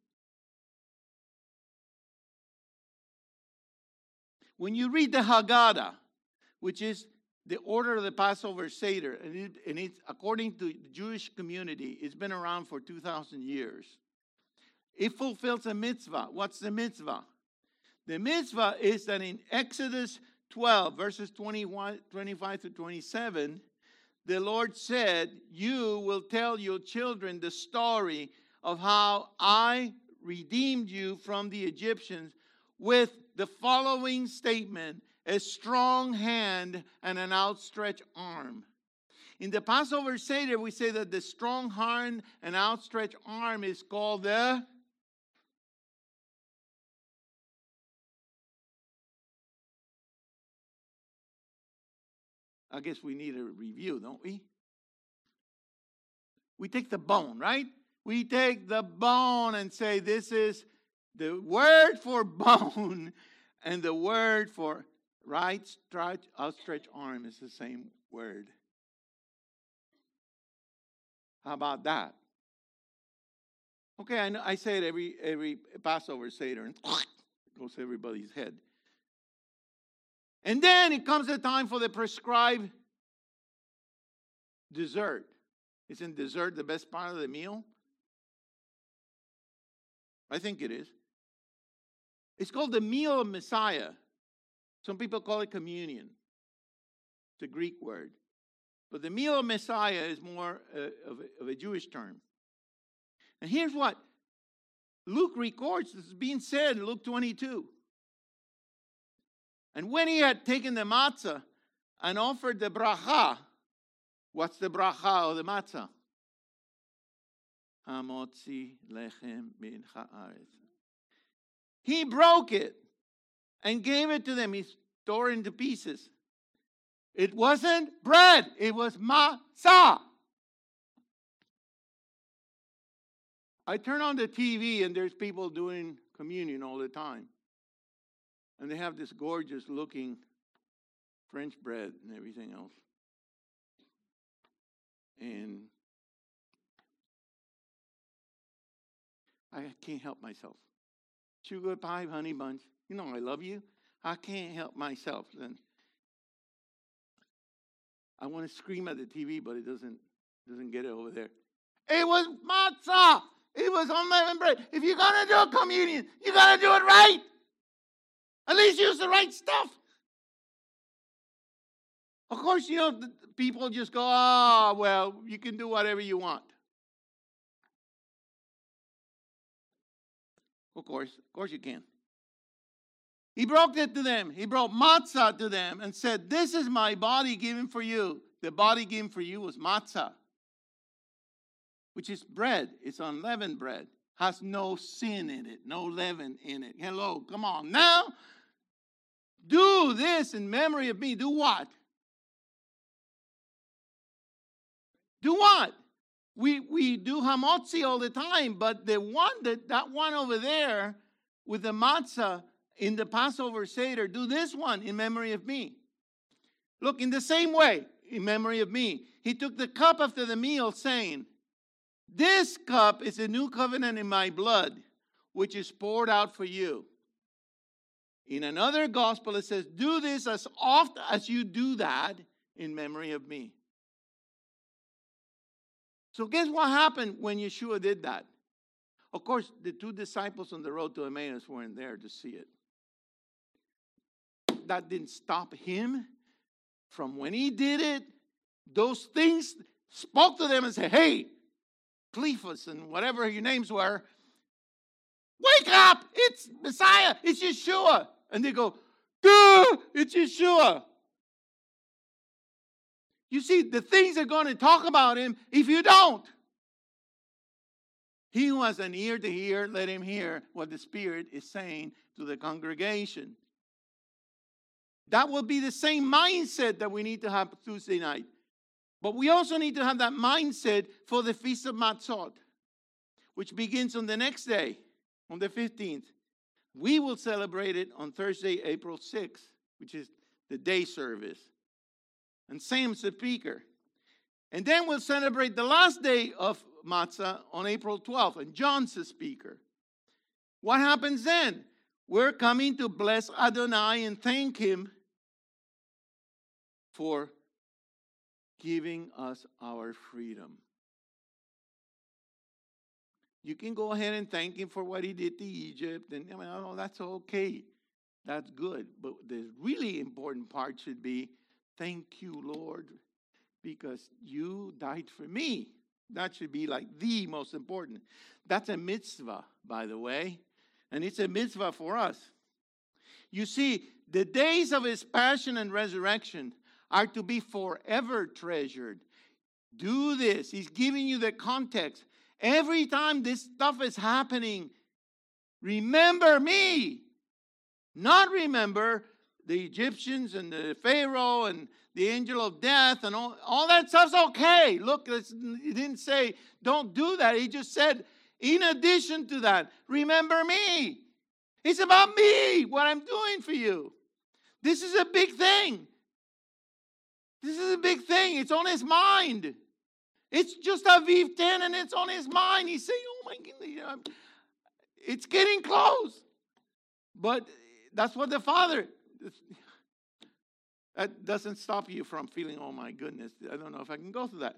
When you read the Haggadah, which is the order of the Passover Seder, and, it, and it's according to the Jewish community, it's been around for two thousand years. It fulfills a mitzvah. What's the mitzvah? The mitzvah is that in Exodus twelve, verses twenty-one, twenty-five to twenty-seven, the Lord said, you will tell your children the story of how I redeemed you from the Egyptians with the following statement: a strong hand and an outstretched arm. In the Passover Seder, we say that the strong hand and outstretched arm is called the I guess we need a review, don't we? We take the bone, right? We take the bone and say this is the word for bone and the word for right, stretch, outstretched arm is the same word. How about that? Okay, I, know, I say it every every Passover Seder, and it goes to everybody's head. And then it comes the time for the prescribed dessert. Isn't dessert the best part of the meal? I think it is. It's called the meal of Messiah. Some people call it communion. It's a Greek word. But the meal of Messiah is more uh, of, a, of a Jewish term. And here's what Luke records. This is being said in Luke twenty-two. And when he had taken the matzah and offered the bracha, What's the bracha of the matzah? Hamotzi lechem min haaretz. He broke it and gave it to them. He tore it into pieces. It wasn't bread. It was matzah. I turn on the T V and there's people doing communion all the time. And they have this gorgeous looking French bread and everything else. And I can't help myself. Sugar pie, honey bunch. You know I love you. I can't help myself. And I want to scream at the T V, but it doesn't doesn't get it over there. It was matzah. It was unleavened bread. If you're going to do a communion, you got to do it right. At least use the right stuff. Of course, you know, people just go, oh, well, you can do whatever you want. Of course, of course you can. He broke it to them. He brought matzah to them and said, this is my body given for you. The body given for you was matzah, which is bread. It's unleavened bread. Has no sin in it, no leaven in it. Hello, come on. Now, do this in memory of me. Do what? Do what? We we do hamotzi all the time, but the one that that one over there with the matzah in the Passover Seder, do this one in memory of me. Look, in the same way, in memory of me, he took the cup after the meal, saying, this cup is a new covenant in my blood, which is poured out for you. In another gospel, it says, do this as often as you do that in memory of me. So guess what happened when Yeshua did that? Of course, the two disciples on the road to Emmaus weren't there to see it. That didn't stop him from when he did it. Those things spoke to them and said, hey, Cleophas and whatever your names were, wake up! It's Messiah! It's Yeshua! And they go, duh! It's Yeshua! You see, the things are going to talk about him if you don't. He who has an ear to hear, let him hear what the Spirit is saying to the congregation. That will be the same mindset that we need to have Tuesday night. But we also need to have that mindset for the Feast of Matzot, which begins on the next day, on the fifteenth. We will celebrate it on Thursday, April sixth, which is the day service. And Sam's the speaker. And then we'll celebrate the last day of Matzah on April twelfth, and John's the speaker. What happens then? We're coming to bless Adonai and thank him for giving us our freedom. You can go ahead and thank him for what he did to Egypt, and I mean, oh, that's okay. That's good. But the really important part should be, thank you, Lord, because you died for me. That should be like the most important. That's a mitzvah, by the way, and it's a mitzvah for us. You see, the days of his passion and resurrection are to be forever treasured. Do this. He's giving you the context. Every time this stuff is happening, remember me. Not remember the Egyptians and the Pharaoh and the angel of death and all, all that stuff's okay. Look, he didn't say don't do that. He just said, in addition to that, remember me. It's about me, what I'm doing for you. This is a big thing. This is a big thing. It's on his mind. It's just Aviv ten and it's on his mind. He's saying, oh my goodness, it's getting close. But that's what the Father, that doesn't stop you from feeling, oh my goodness, I don't know if I can go through that.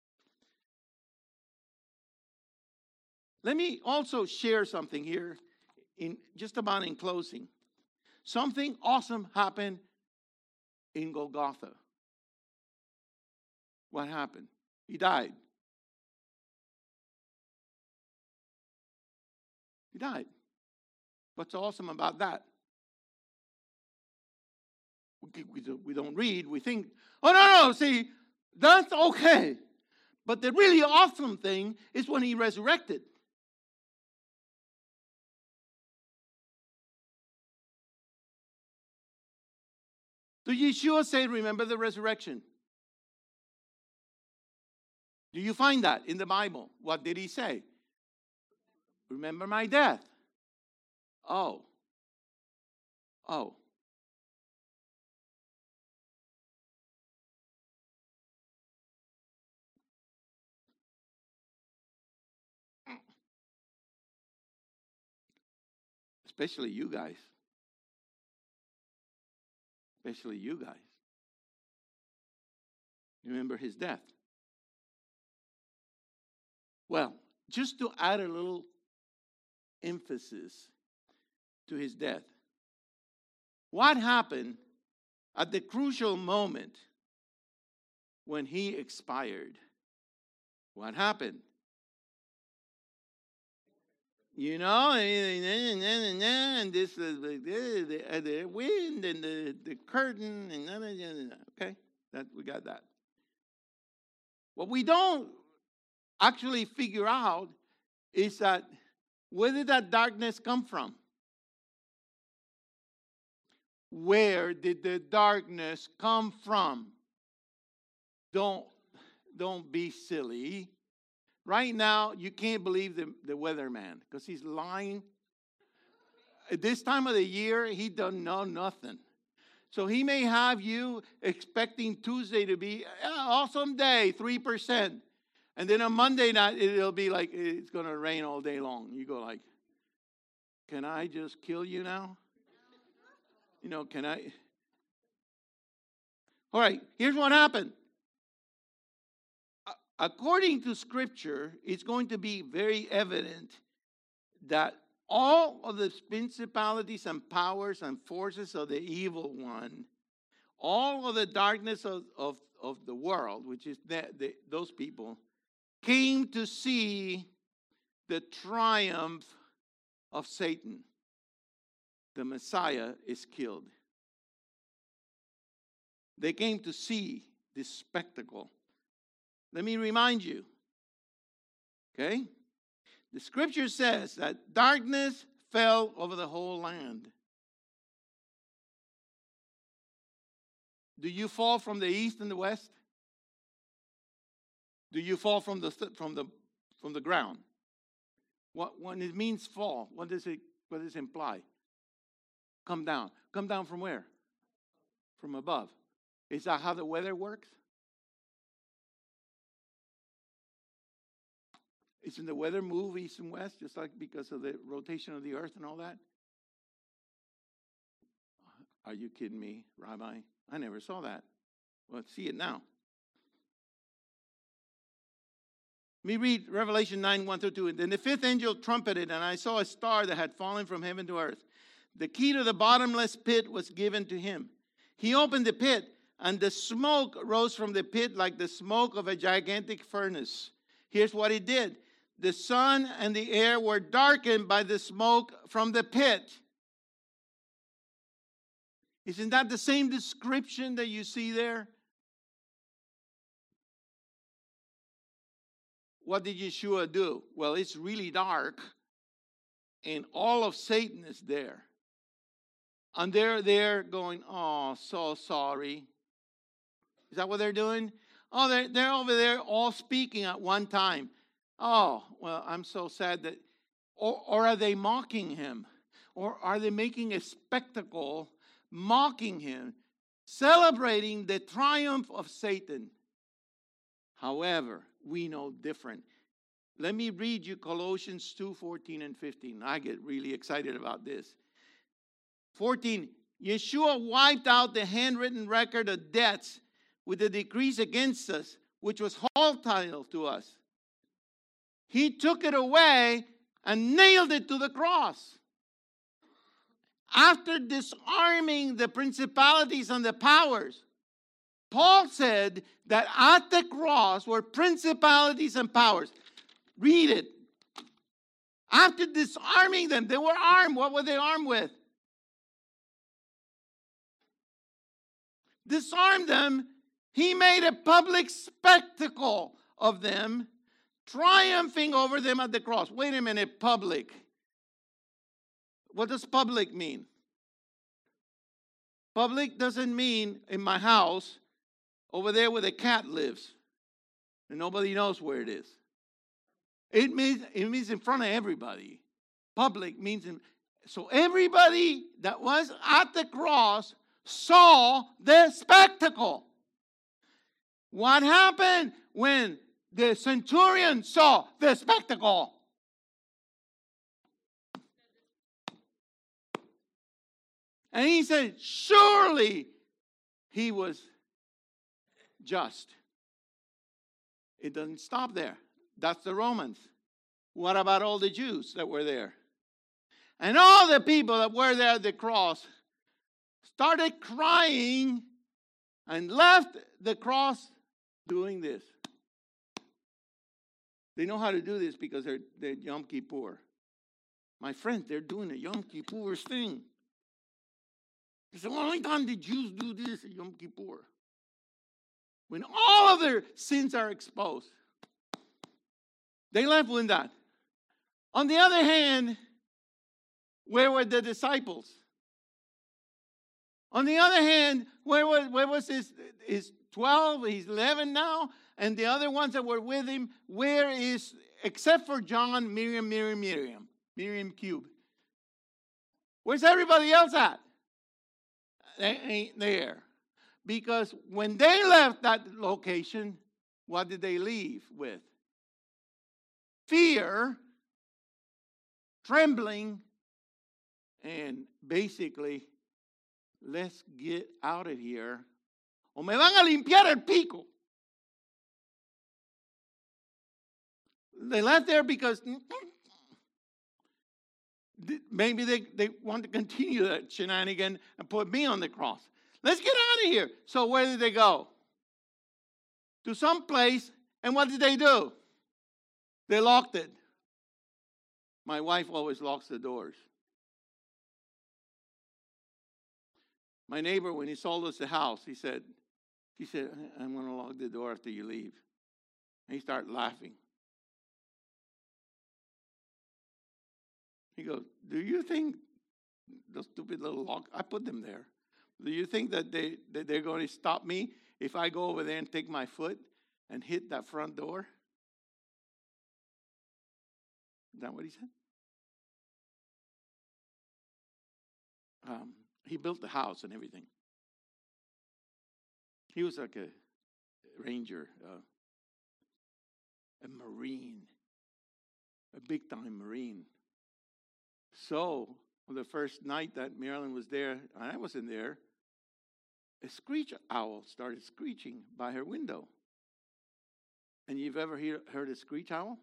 Let me also share something here, in just about in closing. Something awesome happened in Golgotha. What happened? He died. He died. What's awesome about that? We, we, we don't read. We think, oh, no, no, see, That's okay. But the really awesome thing is when he resurrected. So Yeshua said, remember the resurrection. Do you find that in the Bible? What did he say? Remember my death. Oh. Oh. Especially you guys. Especially you guys. Remember his death. Well, just to add a little emphasis to his death. What happened at the crucial moment when he expired? What happened? You know, and this is the, the, the wind and the, the curtain, and okay, that we got that. What we don't actually figure out is that where did that darkness come from? Where did the darkness come from? Don't, don't be silly. Right now, you can't believe the, the weatherman because he's lying. At this time of the year, he doesn't know nothing. So he may have you expecting Tuesday to be an awesome day, three percent. And then on Monday night, it'll be like it's going to rain all day long. You go like, can I just kill you now? You know, can I? All right, here's what happened. According to Scripture, it's going to be very evident that all of the principalities and powers and forces of the evil one, all of the darkness of, of, of the world, which is that the, those people, came to see the triumph of Satan. The Messiah is killed. They came to see this spectacle. Let me remind you, okay? The Scripture says that darkness fell over the whole land. Do you fall from the east and the west? Do you fall from the from the from the ground? What when it means fall, what does it what does it imply? Come down. Come down from where? From above. Is that how the weather works? Isn't the weather move east and west just like because of the rotation of the earth and all that? Are you kidding me, Rabbi? I never saw that. Well, see it now. Let me read Revelation nine, one through two. And then the fifth angel trumpeted, and I saw a star that had fallen from heaven to earth. The key to the bottomless pit was given to him. He opened the pit, and the smoke rose from the pit like the smoke of a gigantic furnace. Here's what he did. The sun and the air were darkened by the smoke from the pit. Isn't that the same description that you see there? What did Yeshua do? Well, it's really dark, and all of Satan is there. And they're there going, oh, so sorry. Is that what they're doing? Oh, they're, they're over there all speaking at one time. Oh, well, I'm so sad that, or, or are they mocking him? Or are they making a spectacle, mocking him, celebrating the triumph of Satan? However, we know different. Let me read you Colossians two, fourteen and fifteen. I get really excited about this. fourteen, Yeshua wiped out the handwritten record of debts with the decrees against us, which was hostile to us. He took it away and nailed it to the cross. After disarming the principalities and the powers, Paul said that at the cross were principalities and powers. Read it. After disarming them, they were armed. What were they armed with? Disarm them He made a public spectacle of them, triumphing over them at the cross. Wait a minute, public. What does public mean? Public doesn't mean in my house, over there where the cat lives, and nobody knows where it is. It means, it means in front of everybody. Public means, in, so everybody that was at the cross saw the spectacle. What happened when the centurion saw the spectacle? And he said, surely he was just. It doesn't stop there. That's the Romans. What about all the Jews that were there? And all the people that were there at the cross started crying and left the cross doing this. They know how to do this because they're, they're Yom Kippur. My friends, they're doing a Yom Kippur thing. It's the only time the Jews do this at Yom Kippur. When all of their sins are exposed. They left with that. On the other hand, where were the disciples? On the other hand, where was, where was his, his twelve? He's eleven now. And the other ones that were with him, where is, except for John, Miriam, Miriam, Miriam, Miriam Cube. Where's everybody else at? They ain't there. Because when they left that location, what did they leave with? Fear, trembling, and basically, let's get out of here. O me van a limpiar el pico. They left there because maybe they, they want to continue that shenanigan and put me on the cross. Let's get out of here. So where did they go? To some place. And what did they do? They locked it. My wife always locks the doors. My neighbor, when he sold us the house, he said, he said, I'm going to lock the door after you leave. And he started laughing. He goes, do you think those stupid little locks, I put them there. Do you think that, they, that they're going to stop me if I go over there and take my foot and hit that front door? Is that what he said? Um, he built the house and everything. He was like a ranger, uh, a Marine, a big-time Marine. So, on the first night that Marilyn was there, and I wasn't there, a screech owl started screeching by her window. And you've ever hear, heard a screech owl?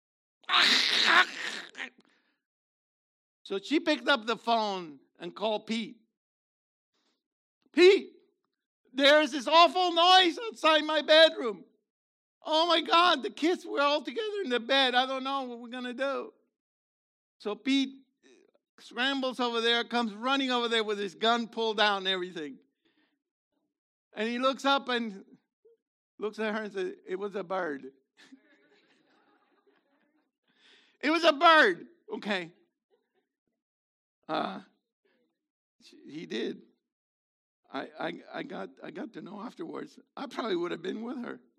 So she picked up the phone and called Pete. Pete, there's this awful noise outside my bedroom. Oh my God, the kids were all together in the bed. I don't know what we're going to do. So Pete scrambles over there, comes running over there with his gun pulled out and everything. And he looks up and looks at her and says, it was a bird. It was a bird. Okay. Uh, he did. I, I, I, got, I got to know afterwards. I probably would have been with her.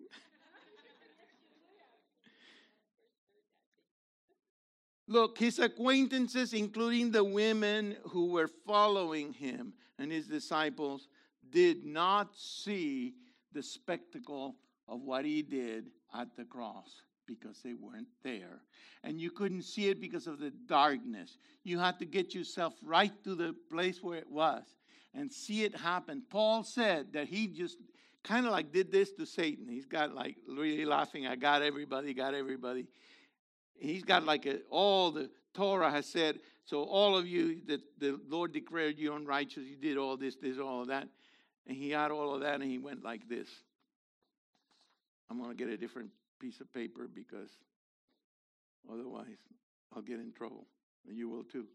Look, his acquaintances, including the women who were following him and his disciples, did not see the spectacle of what he did at the cross because they weren't there. And you couldn't see it because of the darkness. You had to get yourself right to the place where it was and see it happen. Paul said that he just kind of like did this to Satan. He's got like really laughing. I got everybody, got everybody. He's got like a, all the Torah has said, so all of you, that the Lord declared you unrighteous, you did all this, this, all of that. And he had all of that and he went like this. I'm going to get a different piece of paper because otherwise I'll get in trouble. And you will too.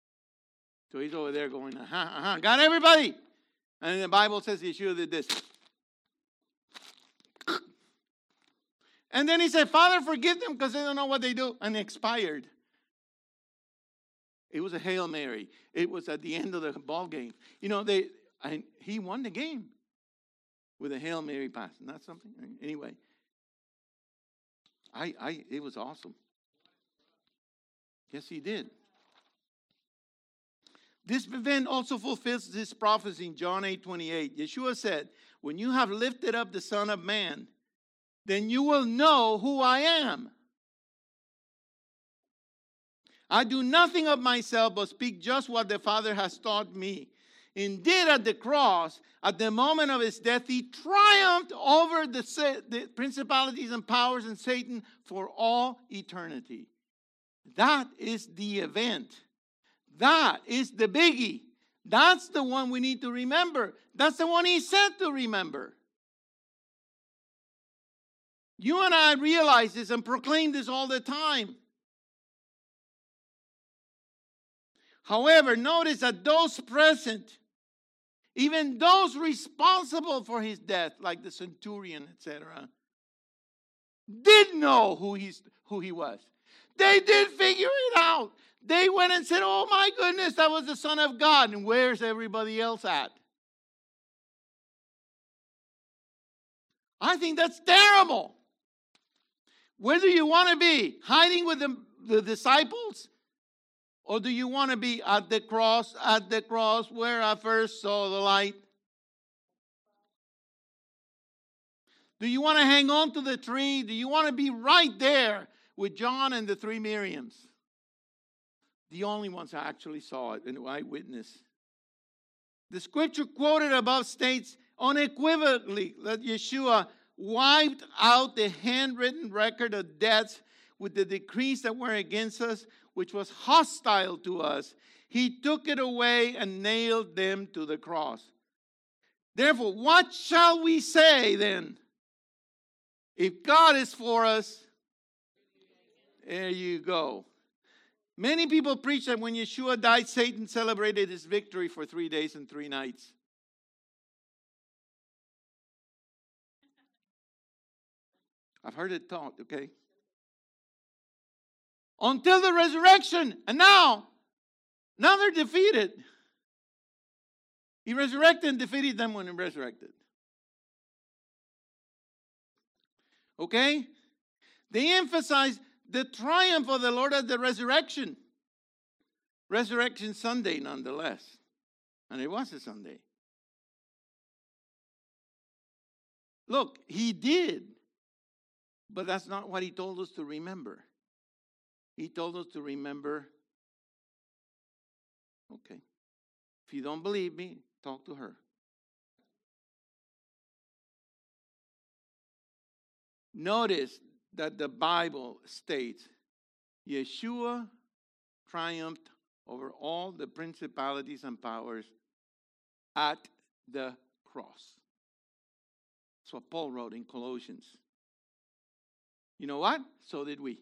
So he's over there going, uh-huh, uh-huh, got everybody. And the Bible says Yeshua did this. And then he said, Father, forgive them because they don't know what they do. And it expired. It was a Hail Mary. It was at the end of the ball game. You know, they and he won the game with a Hail Mary pass. Isn't that something? Anyway, I, I, it was awesome. Yes, he did. This event also fulfills this prophecy in John eight twenty-eight. Yeshua said, when you have lifted up the Son of Man, then you will know who I am. I do nothing of myself, but speak just what the Father has taught me. Indeed, at the cross, at the moment of his death, he triumphed over the, the principalities and powers and Satan for all eternity. That is the event. That is the biggie. That's the one we need to remember. That's the one he said to remember. You and I realize this and proclaim this all the time. However, notice that those present, even those responsible for his death, like the centurion, et cetera, did know who, he's, who he was. They did figure it out. They went and said, oh my goodness, that was the Son of God. And where's everybody else at? I think that's terrible. Where do you want to be? Hiding with the, the disciples? Or do you want to be at the cross, at the cross where I first saw the light? Do you want to hang on to the tree? Do you want to be right there with John and the three Miriams? The only ones who actually saw it and eyewitness. The scripture quoted above states unequivocally that Yeshua wiped out the handwritten record of deaths with the decrees that were against us, which was hostile to us. He took it away and nailed them to the cross. Therefore, what shall we say then? If God is for us, there you go. Many people preach that when Yeshua died, Satan celebrated his victory for three days and three nights. I've heard it taught, okay? Until the resurrection. And now, now they're defeated. He resurrected and defeated them when he resurrected. Okay? They emphasize the triumph of the Lord at the resurrection. Resurrection Sunday, nonetheless. And it was a Sunday. Look, he did. But that's not what he told us to remember. He told us to remember, okay, if you don't believe me, talk to her. Notice that the Bible states Yeshua triumphed over all the principalities and powers at the cross. That's what Paul wrote in Colossians. You know what? So did we.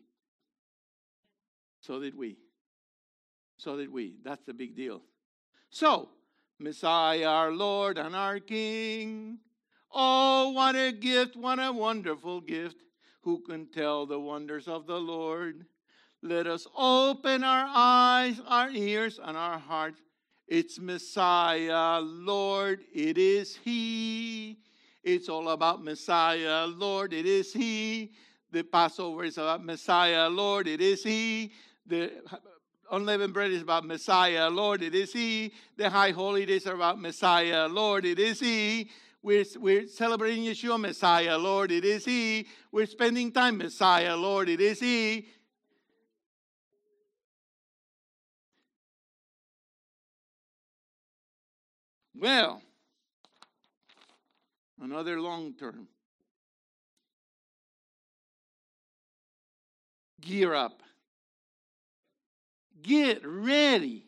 So did we. So did we. That's the big deal. So, Messiah, our Lord and our King. Oh, what a gift, what a wonderful gift. Who can tell the wonders of the Lord? Let us open our eyes, our ears, and our hearts. It's Messiah, Lord, it is He. It's all about Messiah, Lord, it is He. The Passover is about Messiah, Lord, it is He. The unleavened bread is about Messiah, Lord, it is He. The high holy days are about Messiah, Lord, it is He. We're, we're celebrating Yeshua, Messiah, Lord, it is He. We're spending time, Messiah, Lord, it is He. Well, another long term. Gear up. Get ready.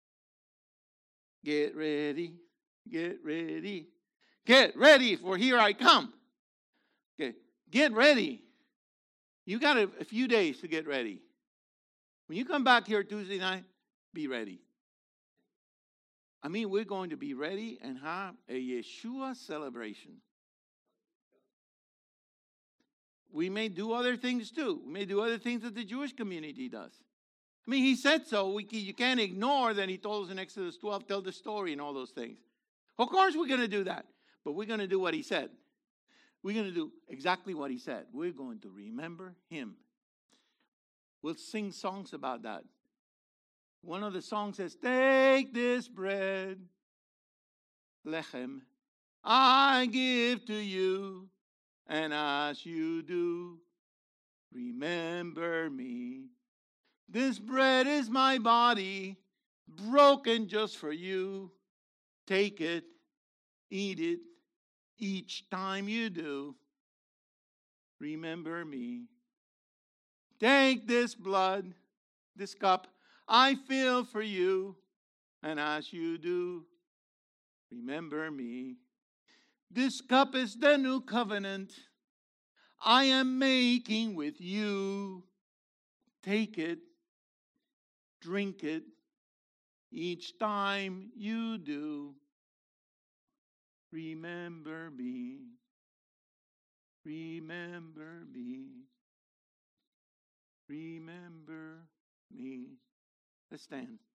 Get ready. Get ready. Get ready, for here I come. Okay, get ready. You got a, a few days to get ready. When you come back here Tuesday night, be ready. I mean, we're going to be ready and have a Yeshua celebration. we may do other things too. We may do other things that the Jewish community does. I mean, he said so. We, you can't ignore that he told us in Exodus twelve, tell the story and all those things. Of course we're going to do that. But we're going to do what he said. We're going to do exactly what he said. We're going to remember him. We'll sing songs about that. One of the songs says, take this bread, lechem, I give to you, and as you do, remember me. This bread is my body, broken just for you. Take it, eat it, each time you do. Remember me. Take this blood, this cup, I fill for you, and as you do, remember me. This cup is the new covenant I am making with you. Take it, drink it, each time you do. Remember me. Remember me. Remember me. Let's stand.